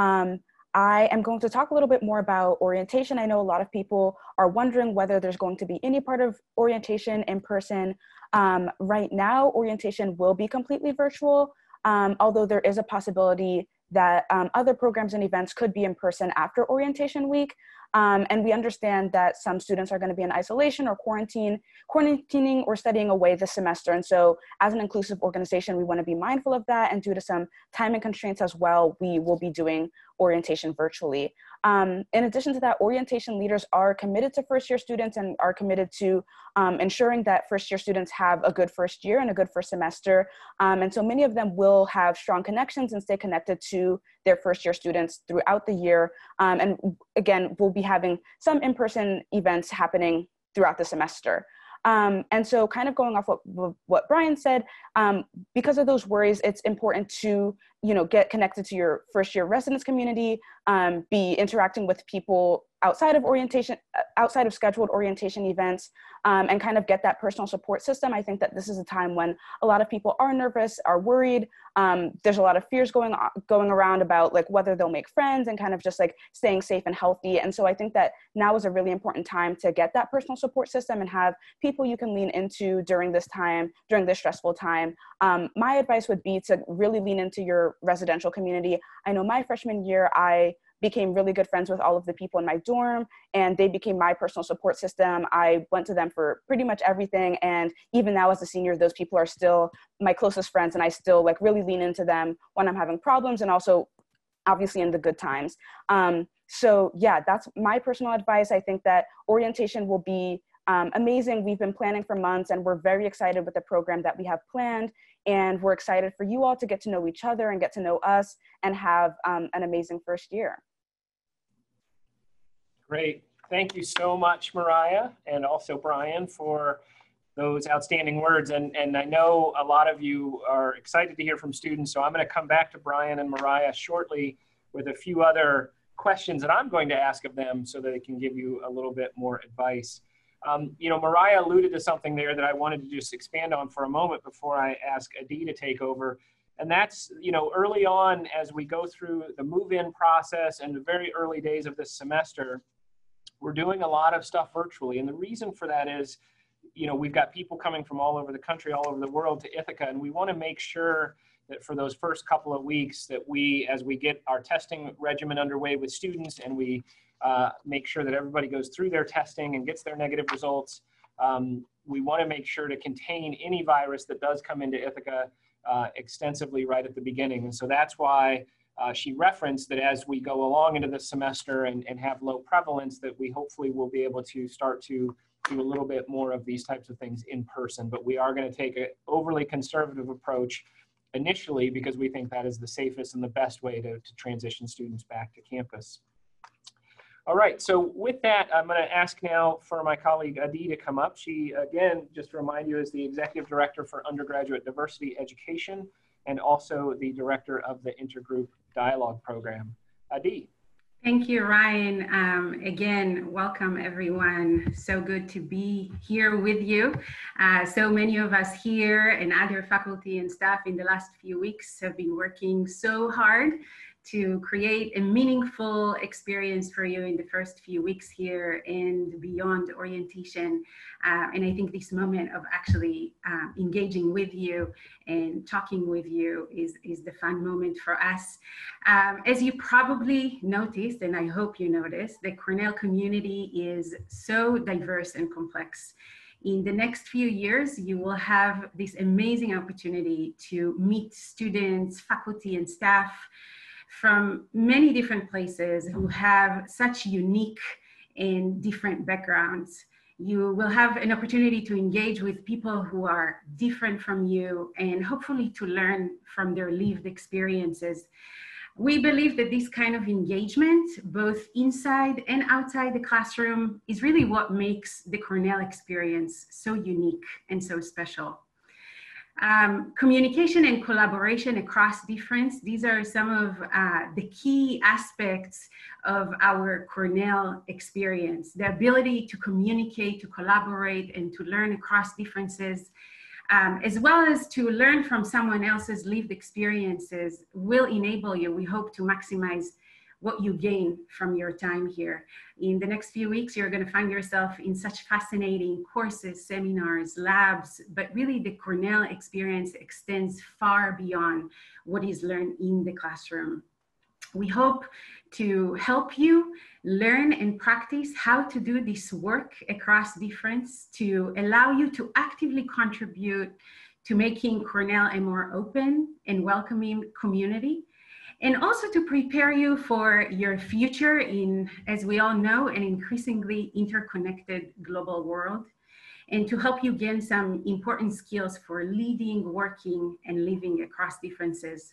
Speaker 5: I am going to talk a little bit more about orientation. I know a lot of people are wondering whether there's going to be any part of orientation in person. Right now, orientation will be completely virtual, although there is a possibility that other programs and events could be in person after orientation week. And we understand that some students are going to be in isolation or quarantining or studying away this semester. And so as an inclusive organization, we want to be mindful of that. And due to some timing constraints as well, we will be doing orientation virtually. In addition to that, orientation leaders are committed to first-year students and are committed to ensuring that first-year students have a good first year and a good first semester. And so many of them will have strong connections and stay connected to their first-year students throughout the year. And again, we'll be having some in-person events happening throughout the semester. And so kind of going off what Brian said, because of those worries, it's important to, get connected to your first year residence community, be interacting with people outside of scheduled orientation events, and kind of get that personal support system. I think that this is a time when a lot of people are nervous, are worried. There's a lot of fears going around about like whether they'll make friends and kind of just like staying safe and healthy. And so I think that now is a really important time to get that personal support system and have people you can lean into during this stressful time. My advice would be to really lean into your residential community. I know my freshman year, I became really good friends with all of the people in my dorm, and they became my personal support system. I went to them for pretty much everything. And even now as a senior, those people are still my closest friends, and I still like really lean into them when I'm having problems and also obviously in the good times. So yeah, that's my personal advice. I think that orientation will be amazing. We've been planning for months and we're very excited with the program that we have planned. And we're excited for you all to get to know each other and get to know us and have an amazing first year.
Speaker 1: Great. Thank you so much, Mariah, and also Brian, for those outstanding words. And I know a lot of you are excited to hear from students, so I'm going to come back to Brian and Mariah shortly with a few other questions that I'm going to ask of them so that they can give you a little bit more advice. Mariah alluded to something there that I wanted to just expand on for a moment before I ask Adi to take over. And that's, early on as we go through the move-in process and the very early days of this semester, we're doing a lot of stuff virtually. And the reason for that is, we've got people coming from all over the country, all over the world to Ithaca, and we want to make sure that for those first couple of weeks that as we get our testing regimen underway with students and we make sure that everybody goes through their testing and gets their negative results, we want to make sure to contain any virus that does come into Ithaca extensively right at the beginning. And so that's why she referenced that as we go along into the semester and have low prevalence, that we hopefully will be able to start to do a little bit more of these types of things in person. But we are going to take an overly conservative approach initially because we think that is the safest and the best way to transition students back to campus. All right, so with that, I'm going to ask now for my colleague Adi to come up. She, again, just to remind you, is the Executive Director for Undergraduate Diversity Education and also the Director of the Intergroup Dialogue Program. Adi.
Speaker 6: Thank you, Ryan. Again, welcome everyone. So good to be here with you. So many of us here and other faculty and staff in the last few weeks have been working so hard to create a meaningful experience for you in the first few weeks here and beyond orientation. And I think this moment of actually engaging with you and talking with you is the fun moment for us. As you probably noticed, and I hope you noticed, the Cornell community is so diverse and complex. In the next few years, you will have this amazing opportunity to meet students, faculty, and staff from many different places who have such unique and different backgrounds. You will have an opportunity to engage with people who are different from you and hopefully to learn from their lived experiences. We believe that this kind of engagement, both inside and outside the classroom, is really what makes the Cornell experience so unique and so special. Communication and collaboration across difference, these are some of the key aspects of our Cornell experience. The ability to communicate, to collaborate, and to learn across differences, as well as to learn from someone else's lived experiences, will enable you, we hope, to maximize what you gain from your time here. In the next few weeks, you're going to find yourself in such fascinating courses, seminars, labs, but really the Cornell experience extends far beyond what is learned in the classroom. We hope to help you learn and practice how to do this work across difference, to allow you to actively contribute to making Cornell a more open and welcoming community, and also to prepare you for your future in, as we all know, an increasingly interconnected global world, and to help you gain some important skills for leading, working, and living across differences.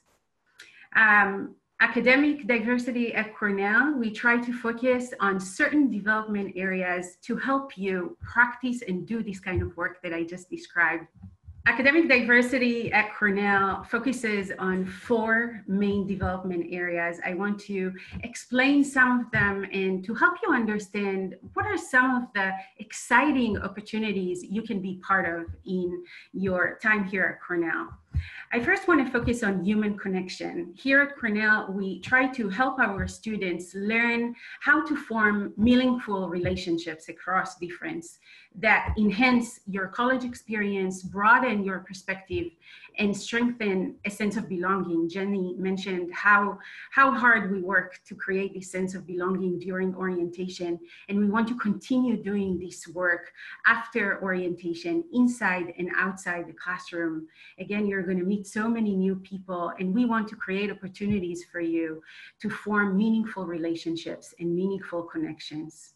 Speaker 6: Academic diversity at Cornell, we try to focus on certain development areas to help you practice and do this kind of work that I just described. Academic diversity at Cornell focuses on 4 main development areas. I want to explain some of them and to help you understand what are some of the exciting opportunities you can be part of in your time here at Cornell. I first want to focus on human connection. Here at Cornell, we try to help our students learn how to form meaningful relationships across difference that enhance your college experience, broaden your perspective, and strengthen a sense of belonging. Jenny mentioned how hard we work to create this sense of belonging during orientation, and we want to continue doing this work after orientation, inside and outside the classroom. Again, you're going to meet so many new people, and we want to create opportunities for you to form meaningful relationships and meaningful connections.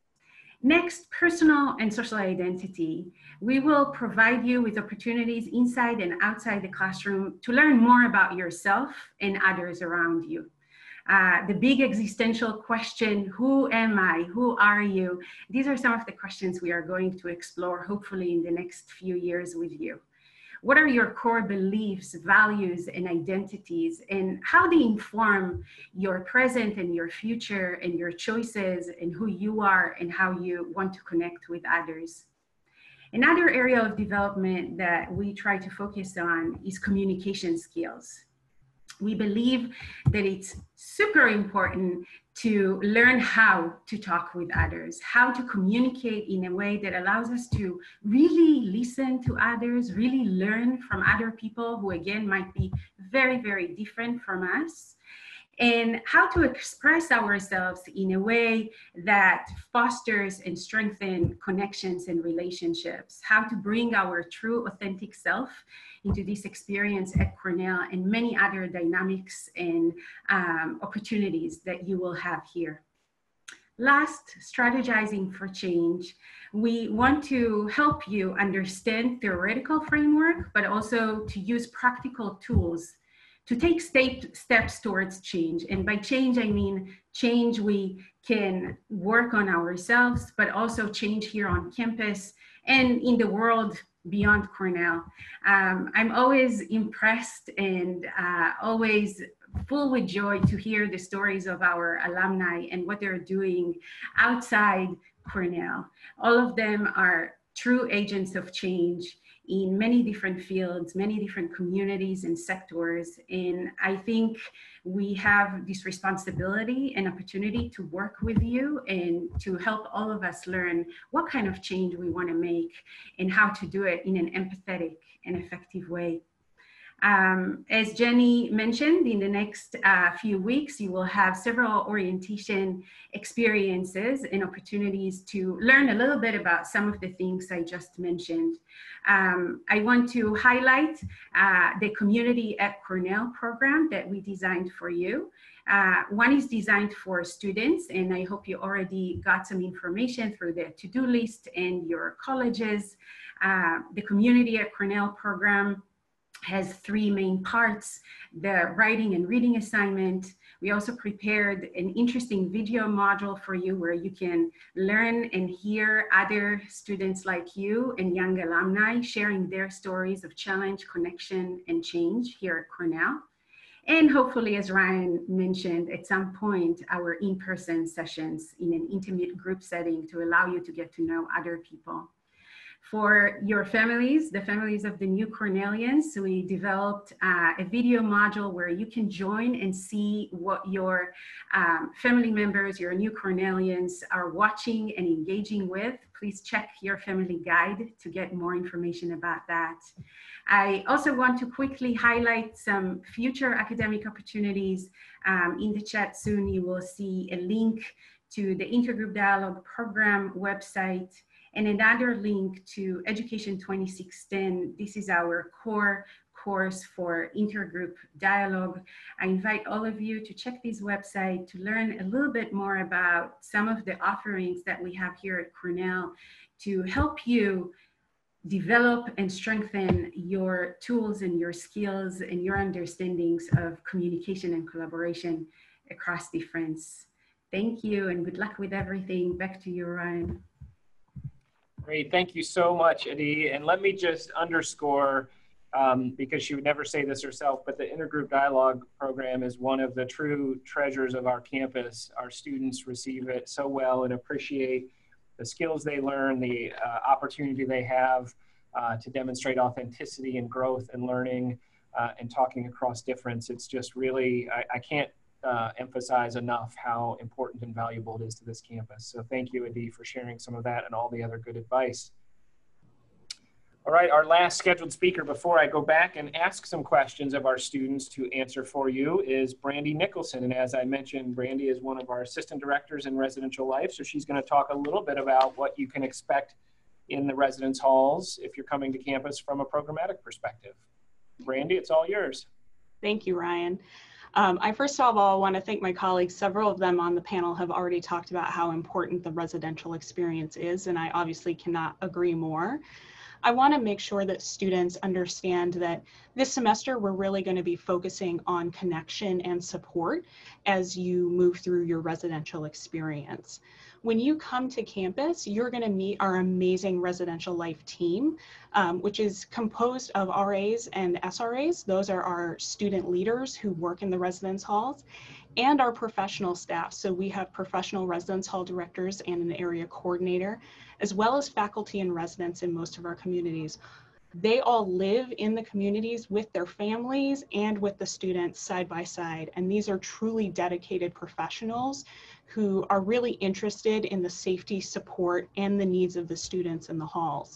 Speaker 6: Next, personal and social identity. We will provide you with opportunities inside and outside the classroom to learn more about yourself and others around you. The big existential question, who am I? Who are you? These are some of the questions we are going to explore, hopefully in the next few years with you. What are your core beliefs, values, and identities, and how they inform your present and your future and your choices and who you are and how you want to connect with others? Another area of development that we try to focus on is communication skills. We believe that it's super important to learn how to talk with others, how to communicate in a way that allows us to really listen to others, really learn from other people who, again, might be very, very different from us, and how to express ourselves in a way that fosters and strengthens connections and relationships, how to bring our true, authentic self into this experience at Cornell, and many other dynamics and opportunities that you will have here. Last, strategizing for change. We want to help you understand theoretical framework, but also to use practical tools to take steps towards change. And by change, I mean change we can work on ourselves, but also change here on campus and in the world beyond Cornell. I'm always impressed and always full with joy to hear the stories of our alumni and what they're doing outside Cornell. All of them are true agents of change in many different fields, many different communities and sectors. And I think we have this responsibility and opportunity to work with you and to help all of us learn what kind of change we want to make and how to do it in an empathetic and effective way. As Jenny mentioned, in the next few weeks, you will have several orientation experiences and opportunities to learn a little bit about some of the things I just mentioned. I want to highlight the Community at Cornell program that we designed for you. One is designed for students, and I hope you already got some information through the to-do list and your colleges. The Community at Cornell program has 3 main parts: the writing and reading assignment. We also prepared an interesting video module for you where you can learn and hear other students like you and young alumni sharing their stories of challenge, connection, and change here at Cornell. And hopefully, as Ryan mentioned, at some point, our in-person sessions in an intimate group setting to allow you to get to know other people. For your families, the families of the new Cornellians, we developed a video module where you can join and see what your family members, your new Cornellians, are watching and engaging with. Please check your family guide to get more information about that. I also want to quickly highlight some future academic opportunities. In the chat soon, you will see a link to the Intergroup Dialogue program website and another link to Education 2610. This is our core course for intergroup dialogue. I invite all of you to check this website to learn a little bit more about some of the offerings that we have here at Cornell to help you develop and strengthen your tools and your skills and your understandings of communication and collaboration across difference. Thank you and good luck with everything. Back to you, Ryan.
Speaker 1: Great, thank you so much, Adi. And let me just underscore, because she would never say this herself, but the Intergroup Dialogue program is one of the true treasures of our campus. Our students receive it so well and appreciate the skills they learn, the opportunity they have to demonstrate authenticity and growth and learning and talking across difference. It's just really, I can't emphasize enough how important and valuable it is to this campus. So thank you, Adi, for sharing some of that and all the other good advice. All right, our last scheduled speaker before I go back and ask some questions of our students to answer for you is Brandy Nicholson. And as I mentioned, Brandy is one of our assistant directors in residential life. So she's going to talk a little bit about what you can expect in the residence halls if you're coming to campus from a programmatic perspective. Brandy, it's all yours.
Speaker 7: Thank you, Ryan. I first of all want to thank my colleagues. Several of them on the panel have already talked about how important the residential experience is, and I obviously cannot agree more. I want to make sure that students understand that this semester we're really going to be focusing on connection and support as you move through your residential experience. When you come to campus, you're going to meet our amazing residential life team, which is composed of RAs and SRAs. Those are our student leaders who work in the residence halls, and our professional staff. So we have professional residence hall directors and an area coordinator, as well as faculty and residents in most of our communities. They all live in the communities with their families and with the students side by side. And these are truly dedicated professionals who are really interested in the safety, support, and the needs of the students in the halls.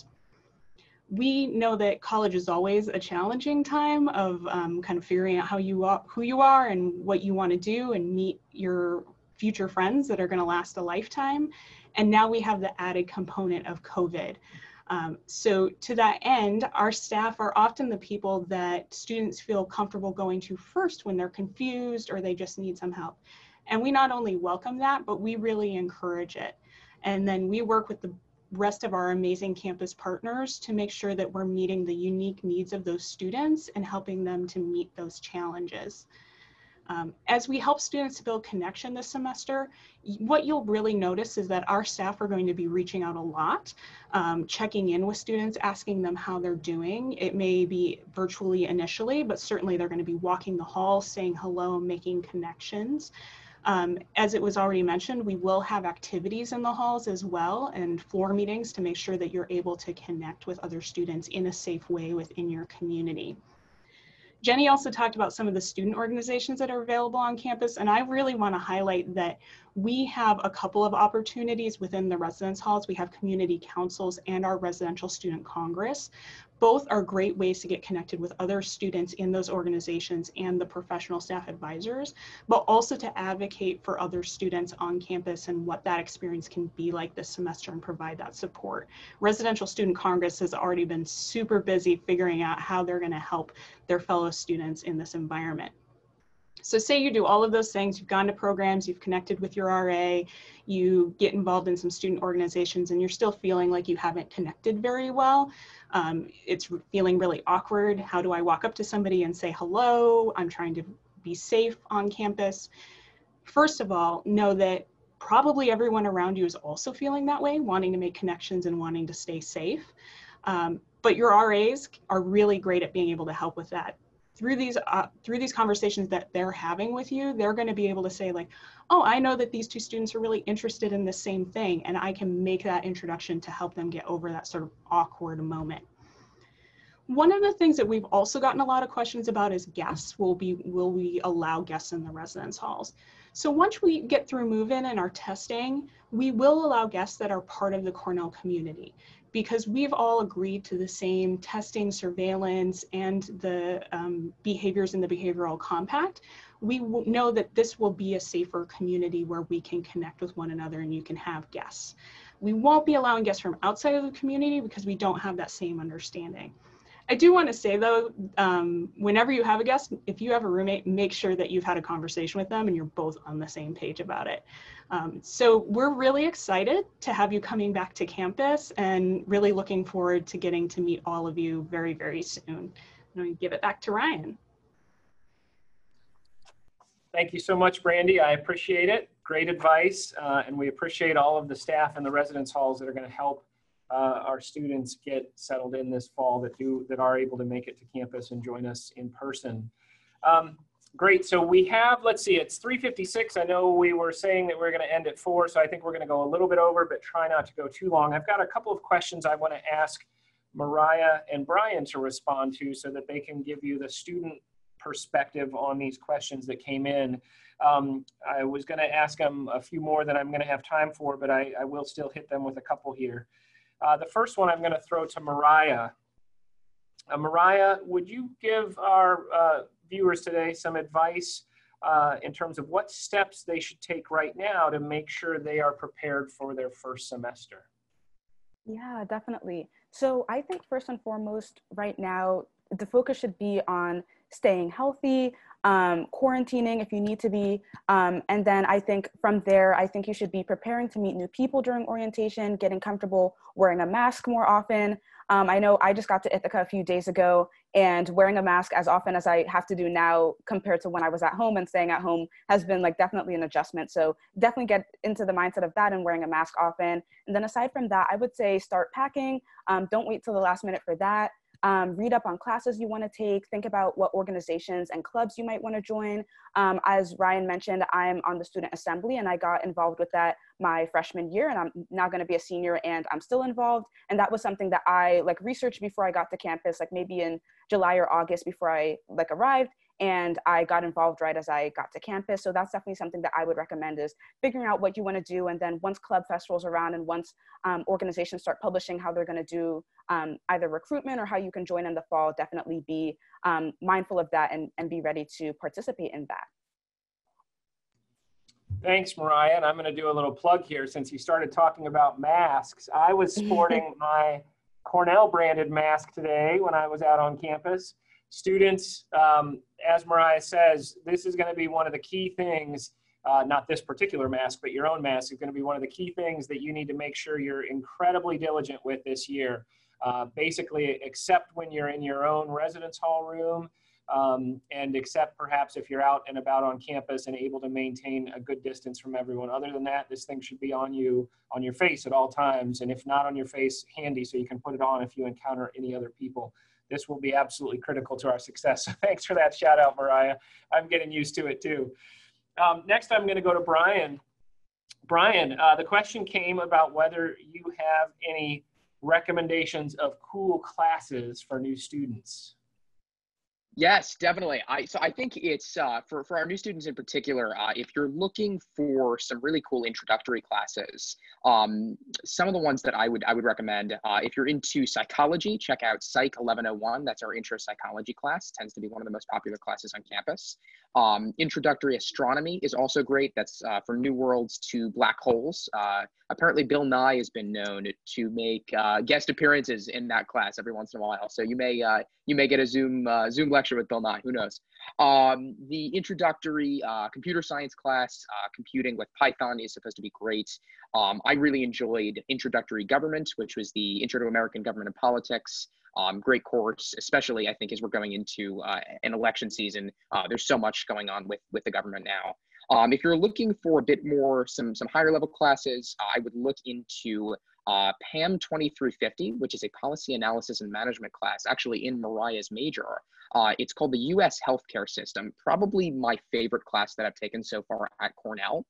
Speaker 7: We know that college is always a challenging time of kind of figuring out who you are and what you want to do and meet your future friends that are going to last a lifetime. And now we have the added component of COVID. So to that end, our staff are often the people that students feel comfortable going to first when they're confused or they just need some help. And we not only welcome that, but we really encourage it. And then we work with the rest of our amazing campus partners to make sure that we're meeting the unique needs of those students and helping them to meet those challenges. As we help students to build connection this semester, what you'll really notice is that our staff are going to be reaching out a lot, checking in with students, asking them how they're doing. It may be virtually initially, but certainly they're going to be walking the halls, saying hello, making connections. As it was already mentioned, we will have activities in the halls as well and floor meetings to make sure that you're able to connect with other students in a safe way within your community. Jenny also talked about some of the student organizations that are available on campus, and I really want to highlight that we have a couple of opportunities within the residence halls. We have community councils and our residential student congress. Both are great ways to get connected with other students in those organizations and the professional staff advisors, but also to advocate for other students on campus and what that experience can be like this semester and provide that support. Residential Student Congress has already been super busy figuring out how they're going to help their fellow students in this environment. So say you do all of those things, you've gone to programs, you've connected with your RA, you get involved in some student organizations, and you're still feeling like you haven't connected very well. It's feeling really awkward. How do I walk up to somebody and say hello? I'm trying to be safe on campus. First of all, know that probably everyone around you is also feeling that way, wanting to make connections and wanting to stay safe. But your RAs are really great at being able to help with that. Through these conversations that they're having with you, they're going to be able to say like, oh, I know that these two students are really interested in the same thing, and I can make that introduction to help them get over that sort of awkward moment. One of the things that we've also gotten a lot of questions about is guests. Will we allow guests in the residence halls? So once we get through move-in and our testing, we will allow guests that are part of the Cornell community, because we've all agreed to the same testing, surveillance, and the behaviors in the behavioral compact. We know that this will be a safer community where we can connect with one another and you can have guests. We won't be allowing guests from outside of the community because we don't have that same understanding. I do want to say though, whenever you have a guest, if you have a roommate, make sure that you've had a conversation with them and you're both on the same page about it. So we're really excited to have you coming back to campus and really looking forward to getting to meet all of you very, very soon. I'm going to give it back to Ryan.
Speaker 1: Thank you so much, Brandy. I appreciate it. Great advice. And we appreciate all of the staff in the residence halls that are going to help our students get settled in this fall that are able to make it to campus and join us in person. Great, so we have, let's see, it's 3:56. I know we were saying that we're gonna end at 4, so I think we're gonna go a little bit over, but try not to go too long. I've got a couple of questions I wanna ask Mariah and Brian to respond to so that they can give you the student perspective on these questions that came in. I was gonna ask them a few more than I'm gonna have time for, but I will still hit them with a couple here. The first one I'm gonna throw to Mariah. Mariah, would you give our viewers today some advice in terms of what steps they should take right now to make sure they are prepared for their first semester?
Speaker 5: Yeah, definitely. So I think first and foremost right now, the focus should be on staying healthy, quarantining if you need to be. And then I think from there, I think you should be preparing to meet new people during orientation, getting comfortable wearing a mask more often. I know I just got to Ithaca a few days ago, and wearing a mask as often as I have to do now compared to when I was at home and staying at home has been like definitely an adjustment. So definitely get into the mindset of that and wearing a mask often. And then aside from that, I would say start packing. Don't wait till the last minute for that. Read up on classes you want to take, think about what organizations and clubs you might want to join. As Ryan mentioned, I'm on the student assembly and I got involved with that my freshman year, and I'm now going to be a senior and I'm still involved. And that was something that I like researched before I got to campus, like maybe in July or August before I like arrived. And I got involved right as I got to campus. So that's definitely something that I would recommend, is figuring out what you want to do. And then once Club Fest rolls around and once organizations start publishing how they're going to do either recruitment or how you can join in the fall, definitely be mindful of that and be ready to participate in that.
Speaker 1: Thanks, Mariah. And I'm going to do a little plug here since you started talking about masks. I was sporting my Cornell branded mask today when I was out on campus. Students, as Mariah says, this is going to be one of the key things, not this particular mask, but your own mask is going to be one of the key things that you need to make sure you're incredibly diligent with this year. Basically, except when you're in your own residence hall room, and except perhaps if you're out and about on campus and able to maintain a good distance from everyone. Other than that, this thing should be on you, on your face at all times, and if not on your face, handy so you can put it on if you encounter any other people. This will be absolutely critical to our success. So thanks for that shout out, Mariah. I'm getting used to it too. Next, I'm going to go to Brian. Brian, the question came about whether you have any recommendations of cool classes for new students.
Speaker 4: Yes, definitely. So I think it's for our new students in particular, if you're looking for some really cool introductory classes, some of the ones that I would recommend, if you're into psychology, check out Psych 1101. That's our intro psychology class. Tends to be one of the most popular classes on campus. Introductory astronomy is also great. That's for new worlds to black holes. Apparently Bill Nye has been known to make guest appearances in that class every once in a while. So you may get a Zoom lecture with Bill Nye, who knows. The introductory computer science class, computing with Python, is supposed to be great. I really enjoyed introductory government, which was the Intro to American Government and Politics. Great course, especially I think as we're going into an election season. There's so much going on with the government now. If you're looking for a bit more, some higher level classes, I would look into PAM 2350, which is a policy analysis and management class, actually in Mariah's major. It's called the U.S. Healthcare System, probably my favorite class that I've taken so far at Cornell.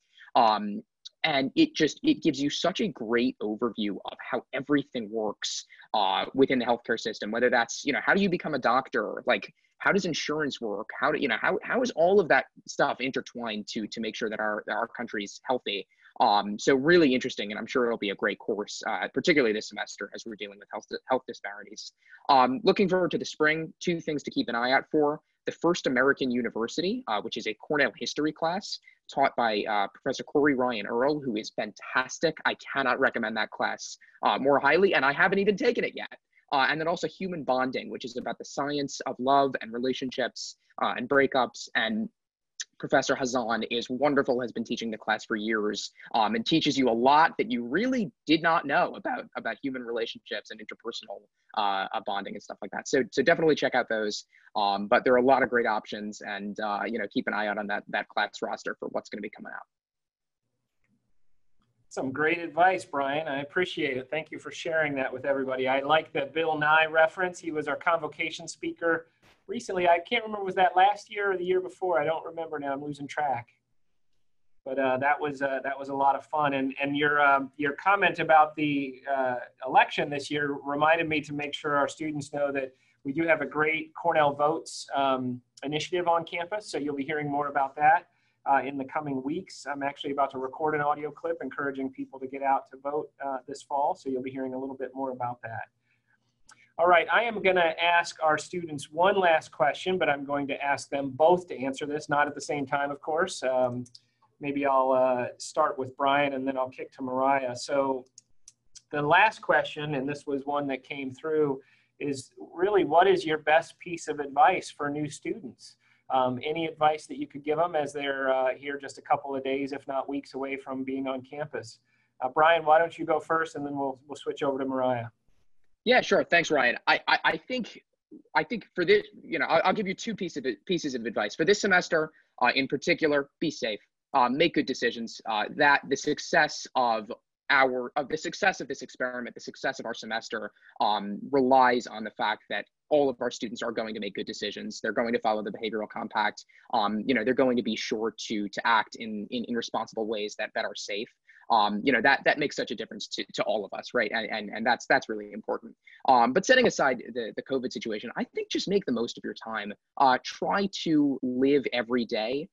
Speaker 4: And it gives you such a great overview of how everything works within the healthcare system, whether that's, how do you become a doctor? Like, how does insurance work? How is all of that stuff intertwined to make sure that our country's healthy? So really interesting, and I'm sure it'll be a great course, particularly this semester as we're dealing with health disparities. Looking forward to the spring, two things to keep an eye out for. The First American University, which is a Cornell history class taught by Professor Corey Ryan Earl, who is fantastic. I cannot recommend that class more highly, and I haven't even taken it yet. And then also Human Bonding, which is about the science of love and relationships and breakups. And Professor Hazan is wonderful, has been teaching the class for years, and teaches you a lot that you really did not know about human relationships and interpersonal bonding and stuff like that. So definitely check out those. But there are a lot of great options, and keep an eye out on that class roster for what's going to be coming out.
Speaker 1: Some great advice, Brian. I appreciate it. Thank you for sharing that with everybody. I like the Bill Nye reference. He was our convocation speaker recently. I can't remember, was that last year or the year before? I don't remember now. I'm losing track. But that was a lot of fun. And your comment about the election this year reminded me to make sure our students know that we do have a great Cornell Votes initiative on campus. So you'll be hearing more about that in the coming weeks. I'm actually about to record an audio clip encouraging people to get out to vote this fall. So you'll be hearing a little bit more about that. All right, I am going to ask our students one last question, but I'm going to ask them both to answer this, not at the same time, of course. Maybe I'll start with Brian and then I'll kick to Mariah. So the last question, and this was one that came through, is really what is your best piece of advice for new students? Any advice that you could give them as they're here just a couple of days, if not weeks away from being on campus? Brian, why don't you go first and then we'll switch over to Mariah.
Speaker 4: Yeah, sure. Thanks, Ryan. I think for this, I'll give you two pieces of advice for this semester. In particular, be safe, make good decisions. That the success of this experiment, the success of our semester, relies on the fact that all of our students are going to make good decisions. They're going to follow the behavioral compact. They're going to be sure to act in responsible ways that are safe. That makes such a difference to all of us, right? And that's really important. But setting aside the COVID situation, I think just make the most of your time. Try to live every day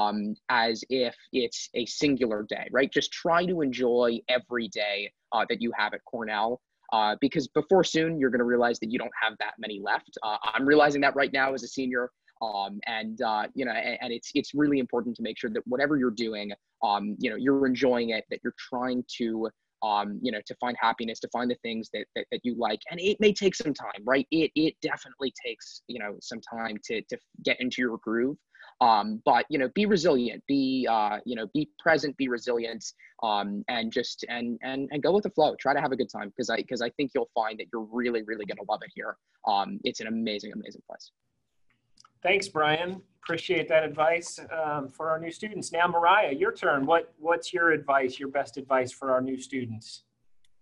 Speaker 4: as if it's a singular day, right? Just try to enjoy every day that you have at Cornell. Because before soon, you're going to realize that you don't have that many left. I'm realizing that right now as a senior. And it's really important to make sure that whatever you're doing, you're enjoying it, that you're trying to find happiness, to find the things that you like. And it may take some time, right? It definitely takes, some time to get into your groove. But be resilient, be present, be resilient, and go with the flow. Try to have a good time, because I think you'll find that you're really, really going to love it here. It's an amazing, amazing place.
Speaker 1: Thanks, Brian. Appreciate that advice for our new students. Now, Mariah, your turn. What's your advice, your best advice for our new students?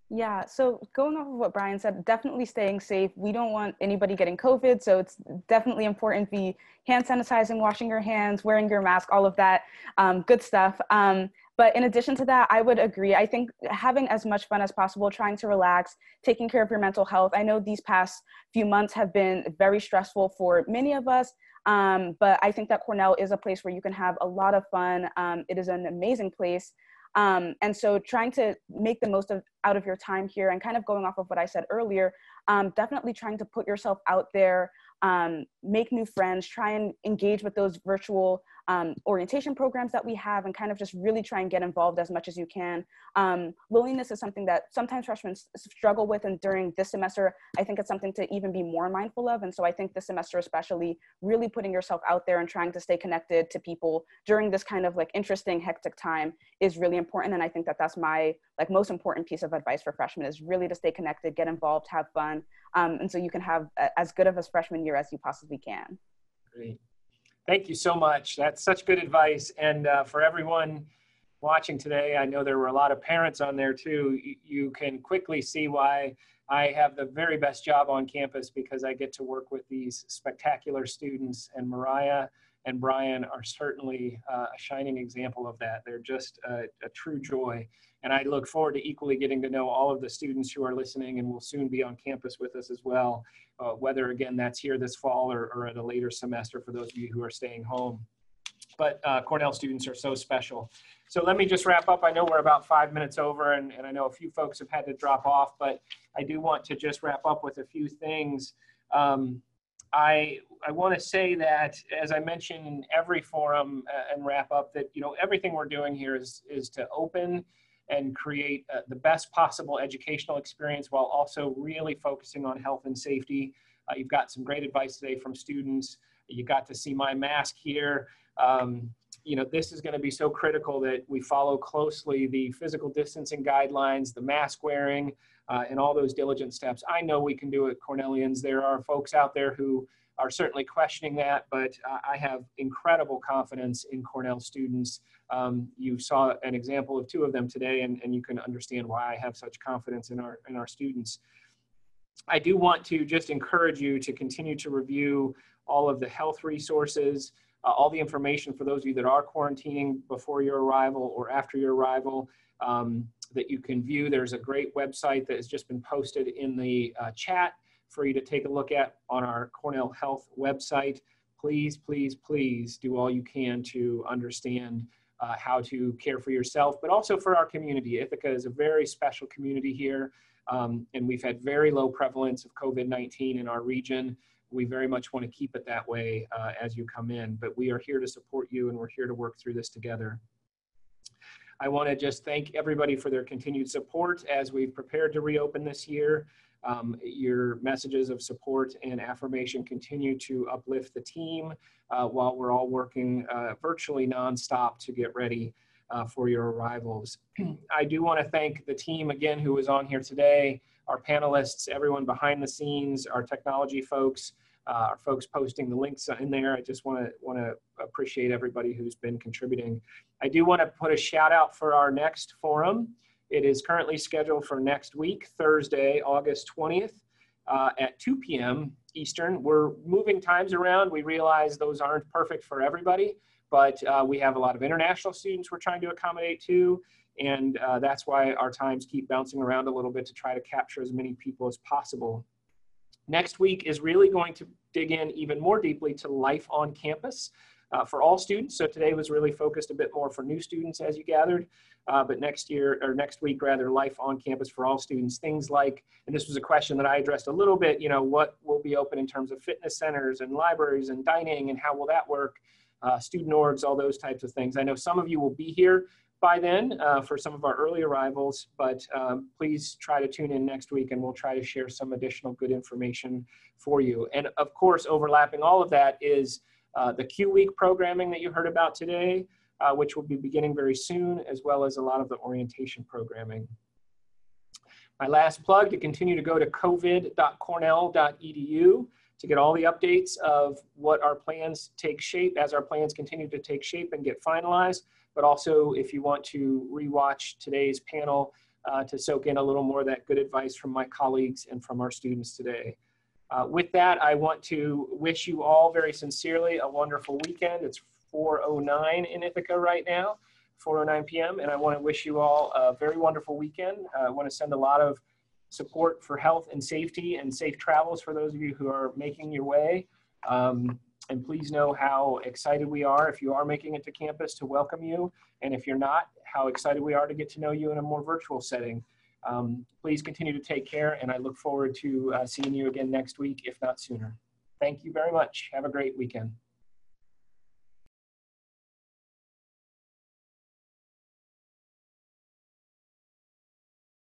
Speaker 5: Yeah, so going off of what Brian said, definitely staying safe. We don't want anybody getting COVID, so it's definitely important to be hand sanitizing, washing your hands, wearing your mask, all of that good stuff. But in addition to that, I would agree. I think having as much fun as possible, trying to relax, taking care of your mental health. I know these past few months have been very stressful for many of us, but I think that Cornell is a place where you can have a lot of fun. It is an amazing place. And so trying to make the most out of your time here, and kind of going off of what I said earlier, definitely trying to put yourself out there, make new friends, try and engage with those virtual orientation programs that we have, and kind of just really try and get involved as much as you can. Loneliness is something that sometimes freshmen struggle with, and during this semester, I think it's something to even be more mindful of. And so I think this semester especially, really putting yourself out there and trying to stay connected to people during this kind of like interesting, hectic time is really important. And I think that that's my like most important piece of advice for freshmen, is really to stay connected, get involved, have fun. And so you can have as good of a freshman year as you possibly can.
Speaker 1: Great. Thank you so much. That's such good advice. And for everyone watching today, I know there were a lot of parents on there too. You can quickly see why I have the very best job on campus, because I get to work with these spectacular students, and Mariah and Brian are certainly a shining example of that. They're just a true joy. And I look forward to equally getting to know all of the students who are listening and will soon be on campus with us as well, whether again that's here this fall or at a later semester for those of you who are staying home. But Cornell students are so special. So let me just wrap up. I know we're about 5 minutes over, and I know a few folks have had to drop off, but I do want to just wrap up with a few things. I want to say that, as I mentioned in every forum and wrap up, that everything we're doing here is to open and create the best possible educational experience while also really focusing on health and safety. You've got some great advice today from students. You got to see my mask here. This is going to be so critical that we follow closely the physical distancing guidelines, the mask wearing, and all those diligent steps. I know we can do it, Cornellians. There are folks out there who are certainly questioning that, but I have incredible confidence in Cornell students. You saw an example of 2 of them today, and you can understand why I have such confidence in our students. I do want to just encourage you to continue to review all of the health resources, all the information for those of you that are quarantining before your arrival or after your arrival that you can view. There's a great website that has just been posted in the chat for you to take a look at on our Cornell Health website. Please, please, please do all you can to understand how to care for yourself, but also for our community. Ithaca is a very special community here, and we've had very low prevalence of COVID-19 in our region. We very much want to keep it that way as you come in, but we are here to support you, and we're here to work through this together. I want to just thank everybody for their continued support as we've prepared to reopen this year. Your messages of support and affirmation continue to uplift the team while we're all working virtually nonstop to get ready for your arrivals. I do want to thank the team again who was on here today, our panelists, everyone behind the scenes, our technology folks, our folks posting the links in there. I just want to appreciate everybody who's been contributing. I do want to put a shout out for our next forum. It is currently scheduled for next week, Thursday, August 20th at 2 p.m. Eastern. We're moving times around. We realize those aren't perfect for everybody, but we have a lot of international students we're trying to accommodate too. And that's why our times keep bouncing around a little bit to try to capture as many people as possible. Next week is really going to dig in even more deeply to life on campus for all students. So today was really focused a bit more for new students, as you gathered, but next week, life on campus for all students. Things like, and this was a question that I addressed a little bit, what will be open in terms of fitness centers and libraries and dining, and how will that work? Student orgs, all those types of things. I know some of you will be here by then for some of our early arrivals, but please try to tune in next week, and we'll try to share some additional good information for you. And of course, overlapping all of that is the Q Week programming that you heard about today, which will be beginning very soon, as well as a lot of the orientation programming. My last plug, to continue to go to covid.cornell.edu to get all the updates of what our plans take shape, as our plans continue to take shape and get finalized. But also, if you want to rewatch today's panel, to soak in a little more of that good advice from my colleagues and from our students today. With that, I want to wish you all very sincerely a wonderful weekend. It's 4:09 in Ithaca right now, 4:09 p.m. And I want to wish you all a very wonderful weekend. I want to send a lot of support for health and safety and safe travels for those of you who are making your way. And please know how excited we are, if you are making it to campus, to welcome you. And if you're not, how excited we are to get to know you in a more virtual setting. Please continue to take care, and I look forward to seeing you again next week, if not sooner. Thank you very much. Have a great weekend.